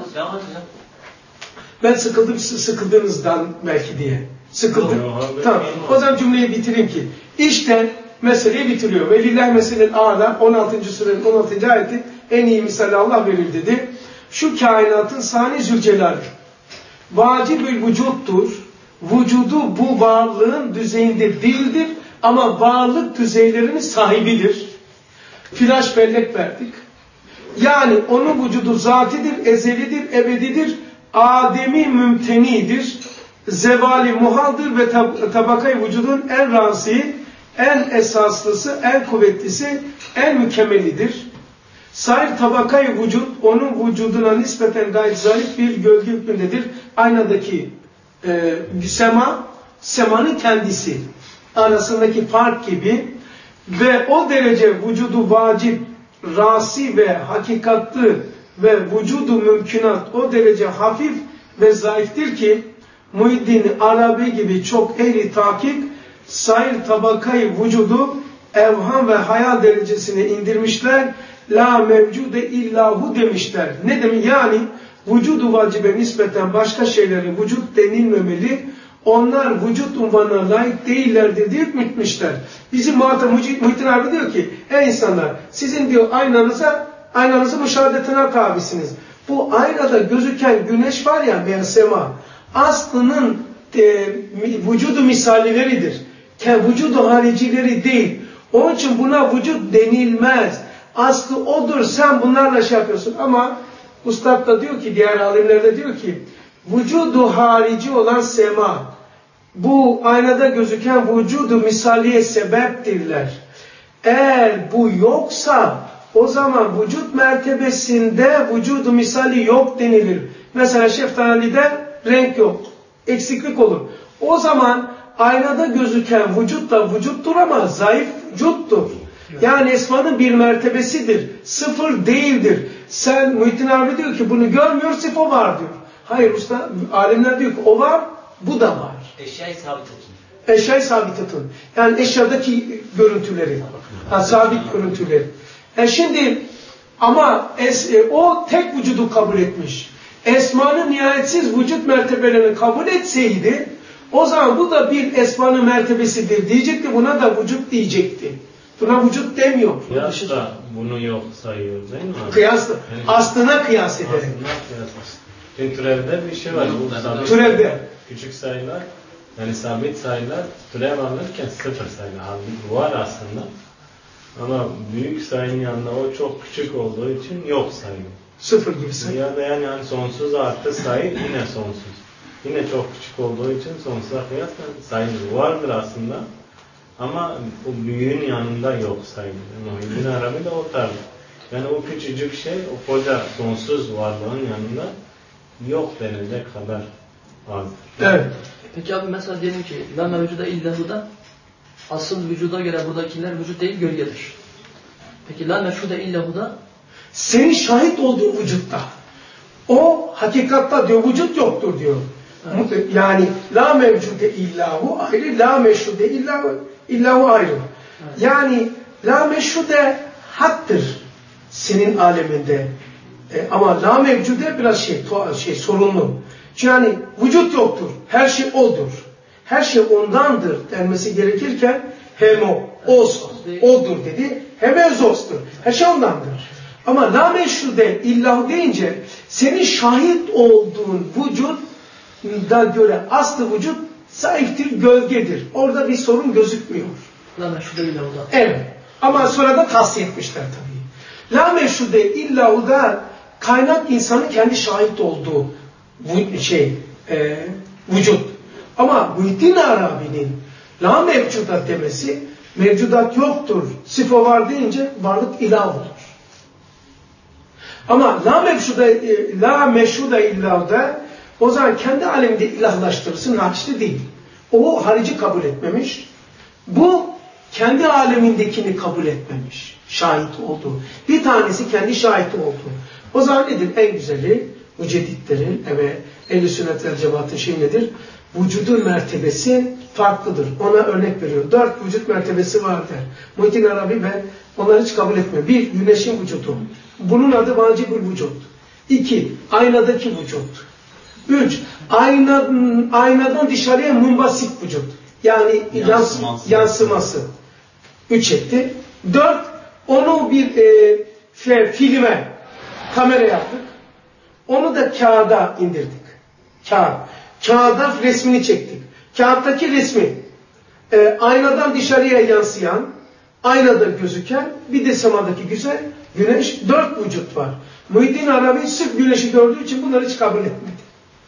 Ben sıkıldığınızdan belki diye. Sıkıldım. Tamam. O zaman cümleyi bitireyim ki. İşte meseleyi bitiriyor. Veliller meselenin âlâ 16. surenin 16. ayeti en iyi misali Allah verir dedi. Şu kainatın sani zülcelali vacibül vücuttur. Vücudu bu varlığın düzeyinde değildir ama varlık düzeylerinin sahibidir. Flash bellek verdik. Yani onun vücudu zatidir, ezelidir, ebedidir, Adem'i mümtenidir, zevali muhaldır ve tabakayı vücudun en rasi, en esaslısı, en kuvvetlisi, en mükemmelidir. Sair tabakayı vücut onun vücuduna nispeten gayet zarif bir gölge hükmündedir. Aynadaki semanın kendisi arasındaki fark gibi ve o derece vücudu vacip, rasi ve hakikatlı ve vücudu mümkünat o derece hafif ve zayıftır ki Muhiddin Arabi gibi çok ehli tahkik sair tabakayı vücudu evham ve hayal derecesine indirmişler. La mevcude illahu demişler. Ne demek? Yani vücudu vacibe nispeten başka şeylere vücut denilmemeli. Onlar vücut unvanına layık değillerdir diye hükmetmişler. Bizim Muhittin abi diyor ki ey insanlar sizin diyor aynanızı müşahadetine tabisiniz. Bu aynada gözüken güneş var ya veya sema aslının vücudu misallileridir. Vücudu haricileri değil. Onun için buna vücut denilmez. Aslı odur, sen bunlarla şey yapıyorsun. Ama Üstad da diyor ki, diğer alimler de diyor ki, vücudu harici olan sema, bu aynada gözüken vücudu misaliye sebeptirler. Eğer bu yoksa, o zaman vücut mertebesinde vücudu misali yok denilir. Mesela şeftalide renk yok, eksiklik olur. O zaman aynada gözüken vücut da vücuttur ama zayıf vücuttur. Yani esmanın bir mertebesidir. Sıfır değildir. Sen Muhittin abi diyor ki bunu görmüyor, sıfır var diyor. Hayır usta, alimler diyor ki o var, bu da var. Eşyayı sabit tutun. Eşyayı sabit tutun. Yani eşyadaki görüntüleri. Sabit görüntüleri. Şimdi ama o tek vücudu kabul etmiş. Esmanın nihayetsiz vücut mertebelerini kabul etseydi o zaman bu da bir esmanın mertebesidir diyecekti. Buna da vücut diyecekti. Buna vücut demiyor. Kıyas da bunu yok sayıyor değil mi? Kıyas da. Yani, aslına kıyas ederek. Aslına kıyas. Çünkü türevde bir şey var. Türevde. Küçük sayılar, yani sabit sayılar türev alırken sıfır sayılar. Var aslında. Ama büyük sayının yanında o çok küçük olduğu için yok sayıyor. Sıfır gibi sayı. Ya da yani sonsuz artı sayı yine sonsuz. Yine çok küçük olduğu için sonsuza kıyasla sayı vardır aslında. Ama o büyüğün yanında yok sayılır. Muhyiddin Arabi de o tarz. Yani o küçücük şey, o koca sonsuz varlığın yanında yok denecek kadar azdır. Evet. Peki abi mesela diyelim ki la mevcuda illahu'da asıl vücuda göre buradakiler vücut değil gölgedir. Peki la mevcuda illahu'da senin şahit olduğun vücutta o hakikatta diyor vücut yoktur diyor. Evet. Yani la mevcude illahu ayrı, la meşhude illahu ayrı. Evet. Yani la meşhude haktır senin aleminde. Ama la mevcude biraz sorunlu. Yani vücut yoktur. Her şey odur. Her şey ondandır denmesi gerekirken hemo, os, odur dedi. Hemezostur. Her şey ondandır. Ama la meşhude illahu deyince senin şahit olduğun vücut da göre aslı vücut zayıftır, gölgedir. Orada bir sorun gözükmüyor. La meşhude illahu'da. Evet. Ama sonra da tavsiye etmişler tabii. La meşhude illahu'da kaynak insanın kendi şahit olduğu vücut. Ama Muhyiddin Arabi'nin la mevcudat demesi mevcudat yoktur. Sıfır var deyince varlık ilah olur. Ama la meşhuda illah'da o zaman kendi aleminde ilahlaştırırsın, hariçte değil. O harici kabul etmemiş. Bu kendi alemindekini kabul etmemiş. Şahit oldu. Bir tanesi kendi şahit oldu. O zaman nedir? En güzeli mücedditlerin ve ehl-i sünnet vel cemaatın şey nedir? Vücudun mertebesi farklıdır. Ona örnek veriyor. 4 vücut mertebesi vardır. Muhyiddin Arabi ve onları hiç kabul etmiyor. 1. Güneşin vücudu. Bunun adı vacibül vücut. 2. Aynadaki vücut. 3. Aynadan dışarıya münbasik vücut. Yani yansıması. 3 etti. 4. Onu bir filme, kamera yaptık. Onu da kağıda indirdik. Kağıda resmini çektik. Kağıttaki resmi aynadan dışarıya yansıyan, aynada gözüken, bir de semadaki güzel güneş, 4 vücut var. Muhyiddin Arabi sırf güneşi gördüğü için bunları hiç kabul etmedi.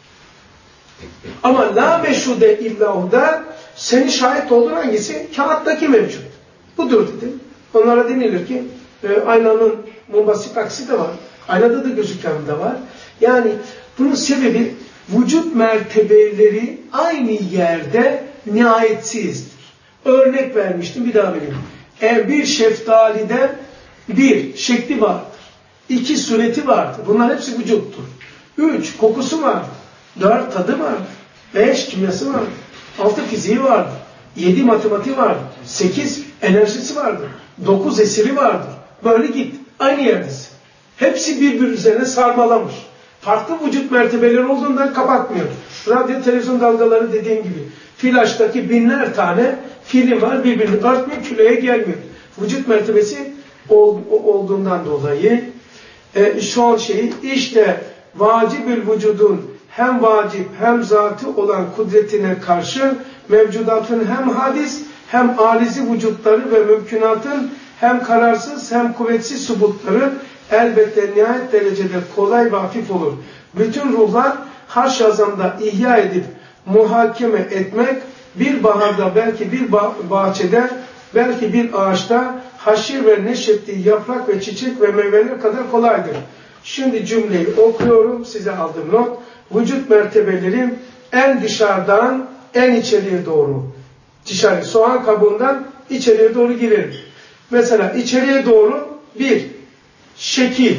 Ama la meşhude illahu'da seni şahit olduğun hangisi? Kağıttaki mevcut. Budur dedi. Onlara denilir ki aynanın mumbasit aksi de var. Aynada da gözüken de var. Yani bunun sebebi vücut mertebeleri aynı yerde nihayetsizdir. Örnek vermiştim, bir daha vereyim. Bir şeftalide 1 şekli vardır. 2 sureti vardır. Bunlar hepsi vücuttur. 3 kokusu vardır. 4 tadı vardır. 5 kimyası vardır. 6 fiziği vardır. 7 matematiği vardır. 8 enerjisi vardır. 9 esiri vardır. Böyle git. Aynı yerdesin. Hepsi birbiri üzerine sarmalamış. Farklı vücut mertebeleri olduğundan kapatmıyor. Radyo, televizyon dalgaları dediğim gibi. Flaştaki binler tane film var. Birbirini örtmüyor, küreye gelmiyor. Vücut mertebesi olduğundan dolayı şu an işte vacibül vücudun hem vacip hem zatı olan kudretine karşı mevcudatın hem hadis hem arizi vücutları ve mümkünatın hem kararsız hem kuvvetsiz subutları elbette nihayet derecede kolay ve hafif olur. Bütün ruhlar harş azamda ihya edip muhakeme etmek bir baharda belki bir bahçede belki bir ağaçta haşir ve neşettiği yaprak ve çiçek ve meyveler kadar kolaydır. Şimdi cümleyi okuyorum, size aldığım not. Vücut mertebeleri en dışarıdan en içeriye doğru. Dışarı, soğan kabuğundan içeriye doğru girer. Mesela içeriye doğru 1. Şekil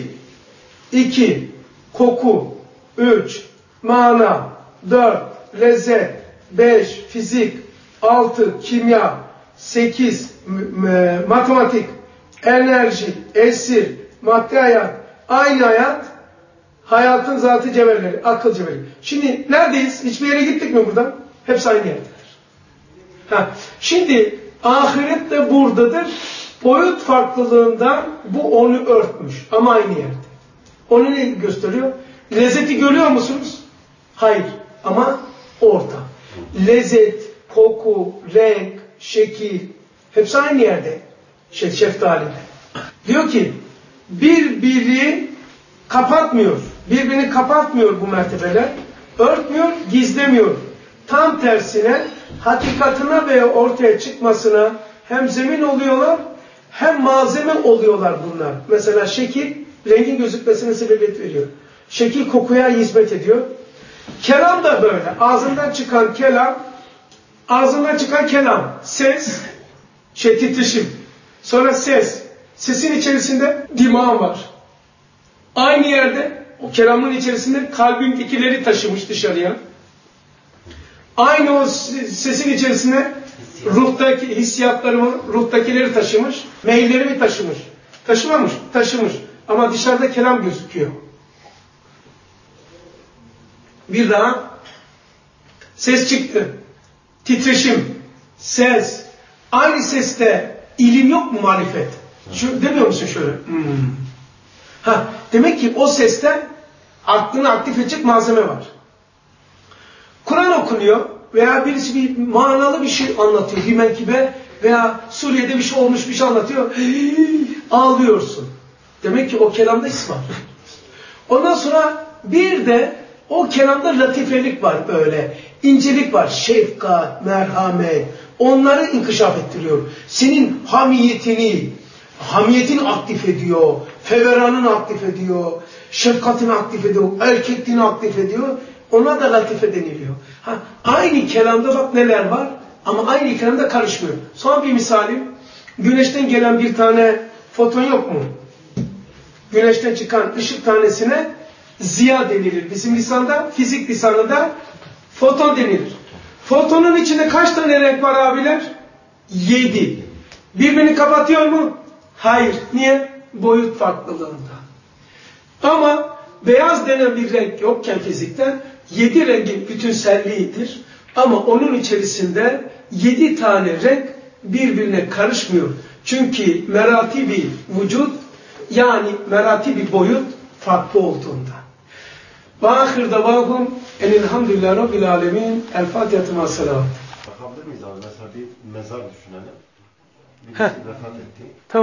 2. Koku 3. Mana 4. Lezzet 5. Fizik 6. Kimya 8. Matematik enerji, esir, madde hayat, aynı hayat, hayatın zatı cevherleri, akıl cevheri. Şimdi neredeyiz? Hiçbir yere gittik mi buradan? Hepsi aynı yerdedir. Şimdi ahiret de buradadır. Boyut farklılığından bu onu örtmüş ama aynı yerde. Onu ne gösteriyor? Lezzeti görüyor musunuz? Hayır ama orada. Lezzet, koku, renk, şekil hepsi aynı yerde. Şeftalide. Diyor ki birbirini kapatmıyor bu mertebeler. Örtmüyor, gizlemiyor. Tam tersine hakikatine veya ortaya çıkmasına hem zemin oluyorlar hem malzeme oluyorlar bunlar. Mesela şekil rengin gözükmesine sebebiyet veriyor. Şekil kokuya hizmet ediyor. Kelam da böyle. Ağzından çıkan kelam, ses, titreşim. Sonra ses. Sesin içerisinde dimağ var. Aynı yerde o kelamın içerisinde kalbindekileri taşımış dışarıya. Aynı o sesin içerisinde ruhtaki hissiyatlarımı, ruhtakileri taşımış. Meyillerimi taşımış. Taşımamış, taşımış. Ama dışarıda kelam gözüküyor. Bir daha ses çıktı. Titreşim, ses. Aynı seste ilim yok mu, marifet? Demiyor musun şöyle? Demek ki o seste aklını aktif edecek malzeme var. Kur'an okunuyor veya birisi bir manalı bir şey anlatıyor, bir menkıbe veya Suriye'de bir şey olmuş bir şey anlatıyor. Ağlıyorsun. Demek ki o kelamda his var. Ondan sonra bir de o kelamda latifelik var böyle. İncelik var. Şefkat, merhamet. Onları inkişaf ettiriyor. Senin hamiyetini aktif ediyor. Feveranını aktif ediyor. Şefkatini aktif ediyor. Erkekliğini aktif ediyor. Ona da latife deniliyor. Aynı kelamda bak neler var ama aynı kelamda karışmıyor. Son bir misalim. Güneşten gelen bir tane foton yok mu? Güneşten çıkan ışık tanesine ziya denilir. Bizim lisanda, fizik lisanında foton denilir. Fotonun içinde kaç tane renk var abiler? 7. Birbirini kapatıyor mu? Hayır. Niye? Boyut farklılığında. Ama beyaz denen bir renk yokken fizikte 7 rengin bütünselliğidir. Ama onun içerisinde 7 tane renk birbirine karışmıyor. Çünkü meratibi vücut yani meratibi boyut farklı olduğunda. Ve ahir davahum enilhamdülillahi rabbil alemin. El Fatiha'tı ma selavat. Bakabilir miyiz abi? Mesela bir mezar düşünelim. Birisi vefat etti. Tamam.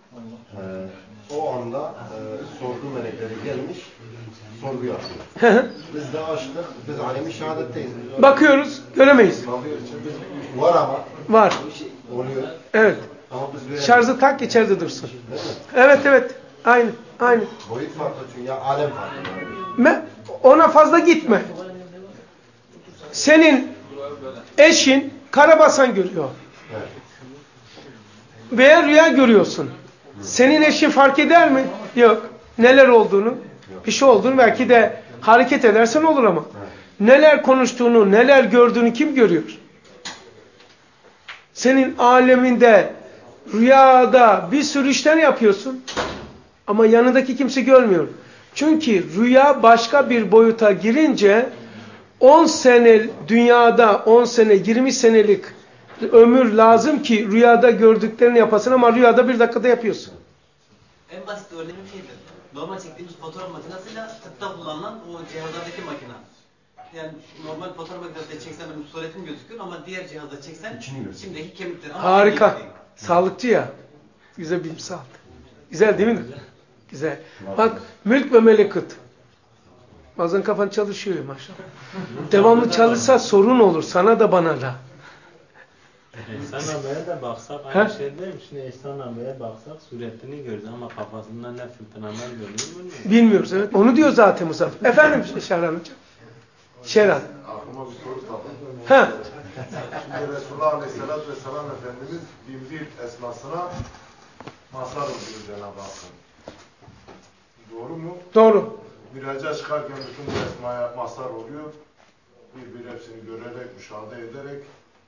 O anda sorgu melekleri gelmiş, sorgu yapıyor. Biz de açtık, biz alemi şehadetteyiz. Bakıyoruz, göremeyiz. Bakıyoruz, var ama. Var. Oluyor. Evet. Ama biz göremeyiz. Şarjı tak, içeride dursun. Değil mi? Evet. Aynı. Boyut farklı çünkü ya alem farklı. Ona fazla gitme. Senin eşin karabasan görüyor. Evet. Veya rüya görüyorsun. Senin eşin fark eder mi? Yok. Neler olduğunu, bir şey olduğunu belki de hareket edersen olur ama. Neler konuştuğunu, neler gördüğünü kim görüyor? Senin aleminde, rüyada bir sürü işler yapıyorsun. Ama yanındaki kimse görmüyor. Çünkü rüya başka bir boyuta girince 10 sene dünyada 10 sene 20 senelik ömür lazım ki rüyada gördüklerini yapasın ama rüyada 1 dakikada yapıyorsun. En basit örneği şeydir. Normal çektiğimiz fotoğraf makinesiyle tıpta kullanılan o cihazlardaki makine. Yani normal fotoğraf makinesinde çeksen benim suretim gözüküyor ama diğer cihazda çeksen şimdiki kemikler. Ama harika. Sağlıkçı ya. Güzel bilimsel. Güzel değil mi? Güzel. Bak mülk ve melekut. Bazen kafan çalışıyor maşallah. Devamlı çalışsa sorun olur. Sana da bana da. İhsan abiye de baksak aynı şey değil mi? Şimdi İhsan abiye baksak suretini görürüz ama kafasında ne fırtınalar görüyoruz bilmiyoruz. Evet. Onu diyor zaten Mustafa. Efendim Şehran Hocam. Şehran. Aklıma bir soru takıldı. Ha. Şimdi Resulullah Aleyhisselatü Vesselam Efendimiz binbir esmasına mazhar oluyor Cenab-ı Hakk'ın. Doğru mu? Doğru. Miraca çıkarken bütün bu esmaya mazhar oluyor. Bir hepsini görerek, müşahede ederek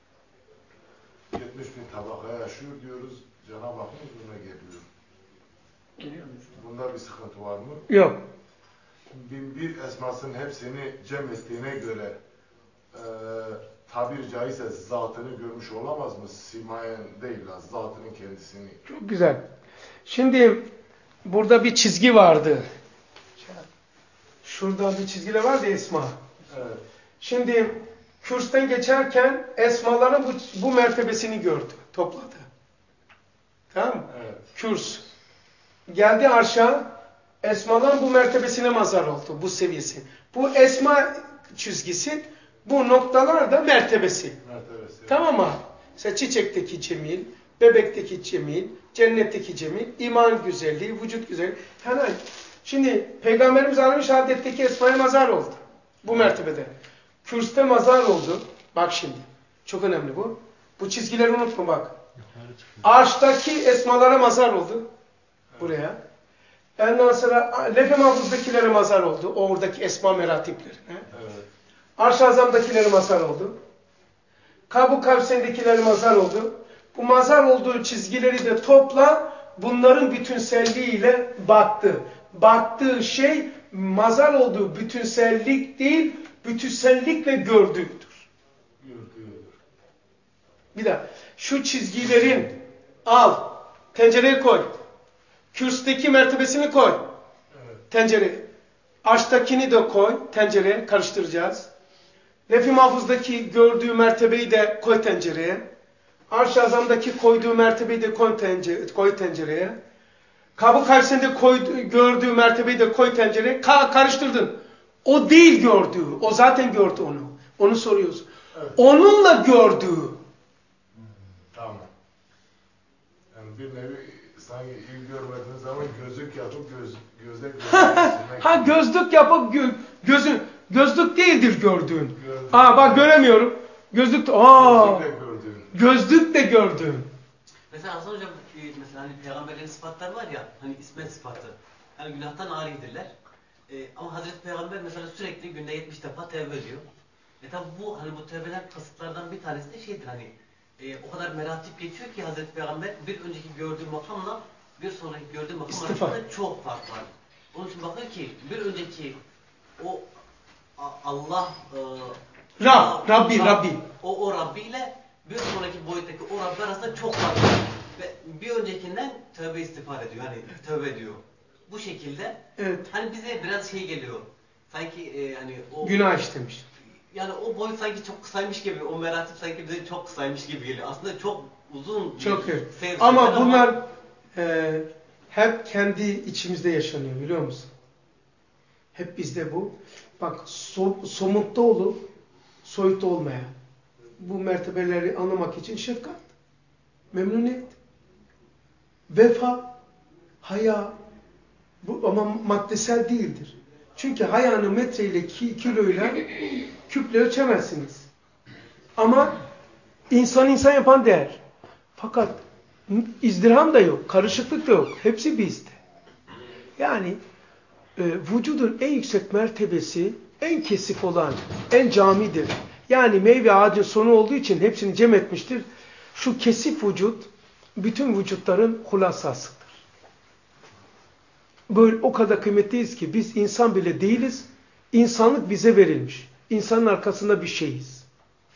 70 bin tabakaya yaşıyor diyoruz. Cenab-ı Hakk'ın huzuruna geliyor. Bunda bir sıkıntı var mı? Yok. Binbir esmasının hepsini cem ettiğine göre tabir caizse zatını görmüş olamaz mı? Simayen değil, zatının kendisini. Çok güzel. Şimdi burada bir çizgi vardı. Şurada bir çizgiler vardı Esma. Evet. Şimdi Kürs'ten geçerken esmaların bu mertebesini gördü, topladı. Tamam mı? Evet. Kürs. Geldi arşa, esmaların bu mertebesine mazhar oldu, bu seviyesi. Bu esma çizgisi, bu noktalar da mertebesi. Tamam mı? Mesela çiçekteki cemil, bebekteki cemil, cennetteki cemil, iman güzelliği, vücut güzelliği. Yani şimdi Peygamberimiz Aleyhi Şehadet'teki esmaya mazhar oldu. Bu mertebede. Kürs'te mazhar oldu. Bak şimdi. Çok önemli bu. Bu çizgileri unutma bak. Arş'taki esmalara mazhar oldu. Buraya. Ondan sonra Lef-i Mahfuz'dakilere mazhar oldu. Oradaki esma meratiplerine. Evet. Arş-ı Azam'dakilere mazhar oldu. Kab-ı Kavseyn'dekilere mazhar oldu. Bu mazhar olduğu çizgileri de topla, bunların bütünselliğiyle baktı. Baktığı şey mazhar olduğu bütünsellik değil, bütünsellikle gördüğüdür. Bir daha. Şu çizgilerin al, tencereye koy. Kürs'teki mertebesini koy. Tencereye. Arş'takini de koy, tencereye karıştıracağız. Lef-i Mahfuz'daki gördüğü mertebeyi de koy tencereye. Arş-ı Azam'daki koyduğu mertebeyi de koy tencereye. Kab-ı Kavseyn'de gördüğü mertebeyi de koy tencereye. Karıştırdın. O değil gördüğü. O zaten gördü onu. Onu soruyoruz. Evet. Onunla gördüğü. Tamam. Yani bir nevi sanki iyi görmediğin zaman gözlük yapıp gözle ha gözlük yapıp gözlük değildir gördüğün. Bak göremiyorum. Gözlük gözlük de gördüğün. Mesela Hasan Hocam mesela hani peygamberlerin sıfatları var ya, hani ismet sıfatı. Yani günahtan aridirler. Ama Hazreti Peygamber mesela sürekli günde 70 defa tevbe ediyor. Tabi bu hani bu tevbeler kasıtlardan bir tanesi de şeydir hani o kadar meratip geçiyor ki Hazreti Peygamber bir önceki gördüğü makamla bir sonraki gördüğü makam arasında çok fark var. Onun için bakın ki bir önceki o Allah Rabbi. O Rabbi ile bir sonraki boyuttaki o Rabbi arasında çok fark var. Ve bir öncekinden tövbe istiğfar ediyor. Hani tövbe ediyor. Bu şekilde. Evet. Hani bize biraz şey geliyor. Sanki hani o günah işlemiş. Yani o boyut sanki çok kısaymış gibi, o meratip sanki bize çok kısaymış gibi geliyor. Aslında çok uzun. Çok iyi. Ama bunlar hep kendi içimizde yaşanıyor biliyor musun? Hep bizde bu. Bak somutta olup soyutta olmayan bu mertebeleri anlamak için şefkat, memnuniyet, vefa, haya, bu ama maddesel değildir. Çünkü hayanı metreyle, kiloyla, küple ölçemezsiniz. Ama insan yapan değer. Fakat izdirham da yok, karışıklık da yok. Hepsi bizde. Yani vücudun en yüksek mertebesi, en kesif olan, en camidir. Yani meyve ağacın sonu olduğu için hepsini cem etmiştir. Şu kesif vücut, bütün vücutların hulasasıdır. Böyle o kadar kıymetliyiz ki biz insan bile değiliz. İnsanlık bize verilmiş. İnsanın arkasında bir şeyiz.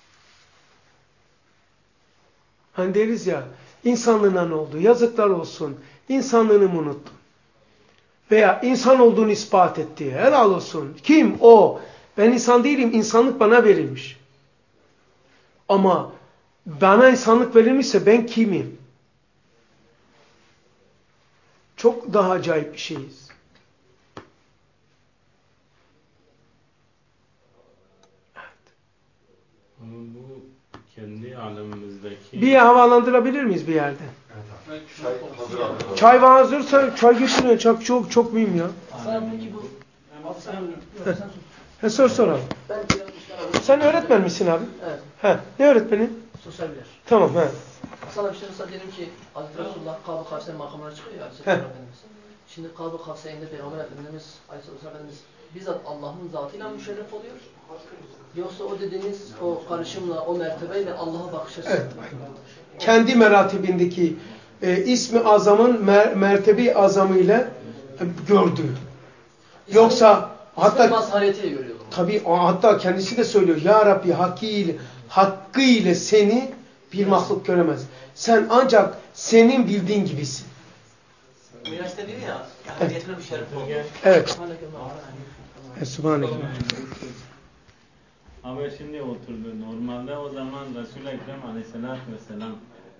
Hani deriz ya, insanlığına ne oldu? Yazıklar olsun. İnsanlığını mı unuttun? Veya insan olduğunu ispat etti. Helal olsun. Kim? O. Ben insan değilim. İnsanlık bana verilmiş. Ama bana insanlık verilmişse ben kimim? Çok daha acayip bir şeyiz. Bu kendi alemimizdeki... Bir havalandırabilir miyiz bir yerde? Çay hazırsa çay getirin. Çok mühim ya. Peki bu... Sor abi. Sen öğretmen misin abi? Evet. Ne öğretmeni? Sosyal bilir. Tamam. Sana bir şey mesela diyelim ki Hazreti Resulullah Kâb-ı Kavse'nin makamına çıkıyor ya Aleyhisselam Efendimiz. Şimdi Kâb-ı Kavse'inde Peygamber Efendimiz Aleyhisselam Efendimiz bizzat Allah'ın zatıyla müşerref oluyor. Yoksa o dediğiniz o karışımla, o mertebeyle Allah'a bakış açısı. Evet. Kendi meratibindeki ismi azamın mertebi azamıyla gördüğü. Yoksa hatta mazhariyetiyle görüyor. Tabii hatta kendisi de söylüyor. Ya Rabbi hakkıyla seni bir mahluk göremez. Sen ancak senin bildiğin gibisin. Miraç'ta diyor ya, ahiriyetine müşerref oluyor. Evet. Subhanallah. Ama şimdi oturdu. Normalde o zaman Resul-i Ekrem Aleyhisselatü Vesselam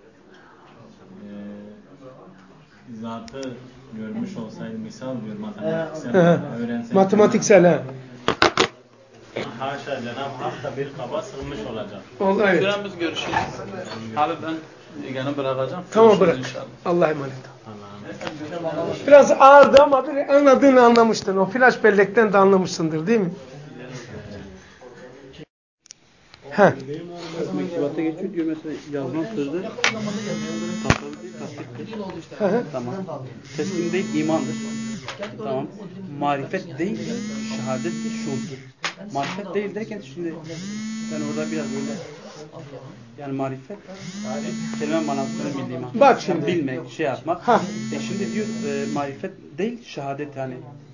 zatı görmüş olsaydı, misal diyor matematiksel öğrenseydi. Matematiksel Haşa Cenab-ı Hak da bir kaba sığmış olacak. Evet. Süremiz görüşürüz. Abi ben yanı bırakacağım. Tamam bırak. İnşallah. Allah'a emanet. Biraz ağırdı ama bir anladığını anlamıştın. O flash bellekten de anlamışsındır değil mi? Mektubata geçiyor diyor mesela yazılan sözler tasavvuf değil, tasdiktir. Tamam. Teslim değil, imandır. Tamam. Marifet değil, şehadet değil, şuurdur. Marifet değil derken şimdi ben orada biraz böyle yani marifet kelime manasını bildiğim an. Bak şimdi. Yani bilmek, şey yapmak. Şimdi diyor marifet değil, şehadet yani.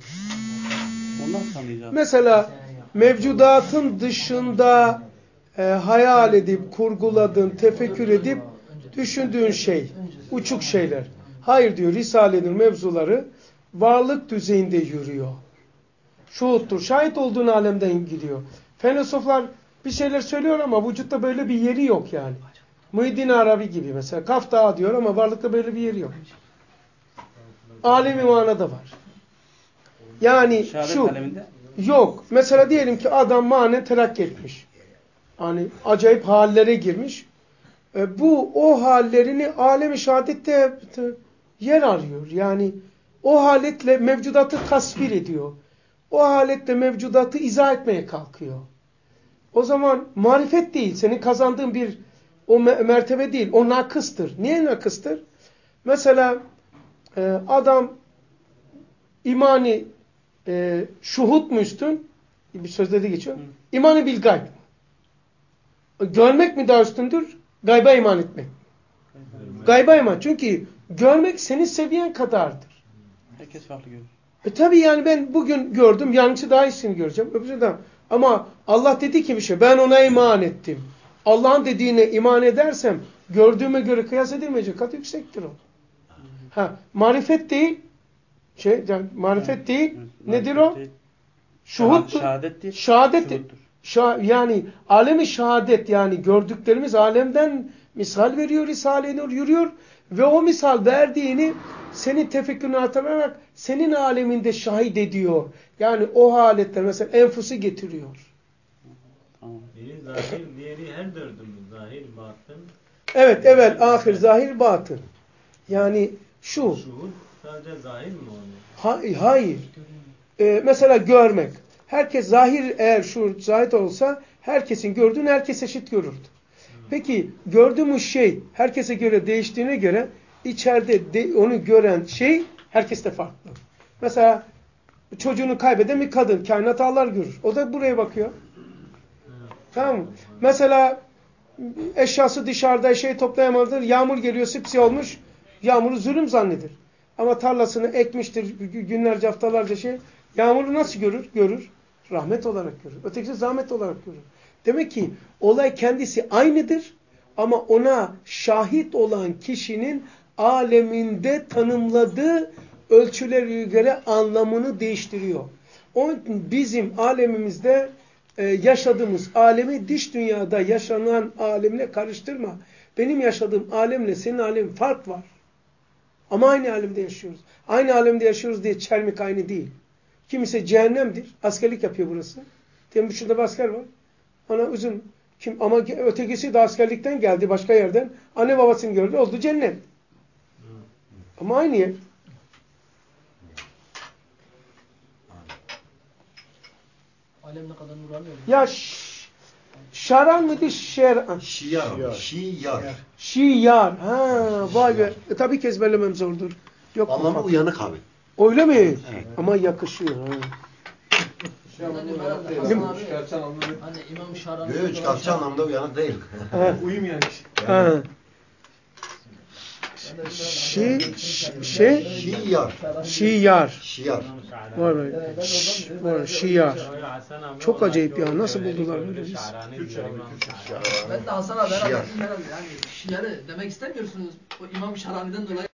Ondan sanacağım. Mesela mevcudatın dışında hayal edip, kurguladığın, tefekkür edip düşündüğün şey, uçuk şeyler. Hayır diyor, Risale-i mevzuları varlık düzeyinde yürüyor. Şuhuttur, şahit olduğun alemden gidiyor. Filozoflar bir şeyler söylüyor ama vücutta böyle bir yeri yok yani. Muhyiddin Arabi gibi mesela. Kaf Dağı diyor ama varlıkta böyle bir yeri yok. Alemi manada var. Yani şehadet şu, aleminde. Yok. Mesela diyelim ki adam manen terakki etmiş. Hani acayip hallere girmiş. O hallerini alem-i şehadette yer arıyor. Yani o haletle mevcudatı tasvir ediyor. O haletle mevcudatı izah etmeye kalkıyor. O zaman marifet değil. Senin kazandığın bir o mertebe değil. O nakıstır. Niye nakıstır? Mesela adam imani şuhut mu üstün? Bir sözde de geçiyor. İmanı bil gayb. Görmek mi daha üstündür? Gayba iman etmek. Gayba iman. Çünkü görmek senin seviyen kadardır. Herkes farklı görüyor. Tabii yani ben bugün gördüm. Yarınçı daha iyisini göreceğim. Ama Allah dedi ki bir şey. Ben ona iman ettim. Allah'ın dediğine iman edersem gördüğüme göre kıyas edilmeyecek kat yüksektir o. Marifet değil. Marifet değil. Nedir o? Şuhuttur. Şehadet değil. Şehadet. Yani alemi şehadet, yani gördüklerimiz alemden misal veriyor Risale-i Nur, yürüyor ve o misal verdiğini senin tefekkürünü hatırlayarak senin aleminde şahit ediyor. Yani o haletler mesela enfusu getiriyor. Biri zahir, diğeri her dördümüz. Zahir, batın. Evet, ahir, zahir, batın. Yani şu. Şuhud sadece zahir mi oluyor? Hayır. Mesela görmek. Herkes zahir, eğer şu zahit olsa herkesin gördüğünü herkes eşit görürdü. Peki gördüğümüz şey herkese göre değiştiğine göre içeride onu gören şey herkeste farklı. Mesela çocuğunu kaybeden bir kadın kainat ağlar görür. O da buraya bakıyor. Tamam mı? Mesela eşyası dışarıda şey toplayamadır. Yağmur geliyor, sipsiyah olmuş. Yağmuru zulüm zannedir. Ama tarlasını ekmiştir günlerce, haftalarca şey. Yağmuru nasıl görür? Görür. Rahmet olarak görür. Ötekisi zahmet olarak görür. Demek ki olay kendisi aynıdır ama ona şahit olan kişinin aleminde tanımladığı ölçülere göre anlamını değiştiriyor. Onun için bizim alemimizde yaşadığımız alemi dış dünyada yaşanan alemle karıştırma. Benim yaşadığım alemle senin alemin fark var. Ama aynı alemde yaşıyoruz. Aynı alemde yaşıyoruz diye çermik aynı değil. Kimisi cehennemdir. Askerlik yapıyor burası. Diyelim şurada bir asker var. Ona uzun. Ama ötekisi de askerlikten geldi başka yerden. Anne babasını gördü. Oldu cennet. Ama aynı yer. Alem ne kadar nurani oluyor. Ya şaran mıydı? Şiar. Şiar. Ha, vay be. Tabii ki ezberlemem zordur. Yok anlamı uyanık abi. Öyle mi? Evet. Ama yakışıyor. Ha. Hani İmam Şarani. Yok, çıkartçı anlamda uyanık değil. Uyum yani. Şiar. Var şiar. Çok acayip ya. Nasıl buldular böyle biz? Ben de Hasan abi herhalde yani şiarı demek istemiyorsunuz. O İmam Şarani'den dolayı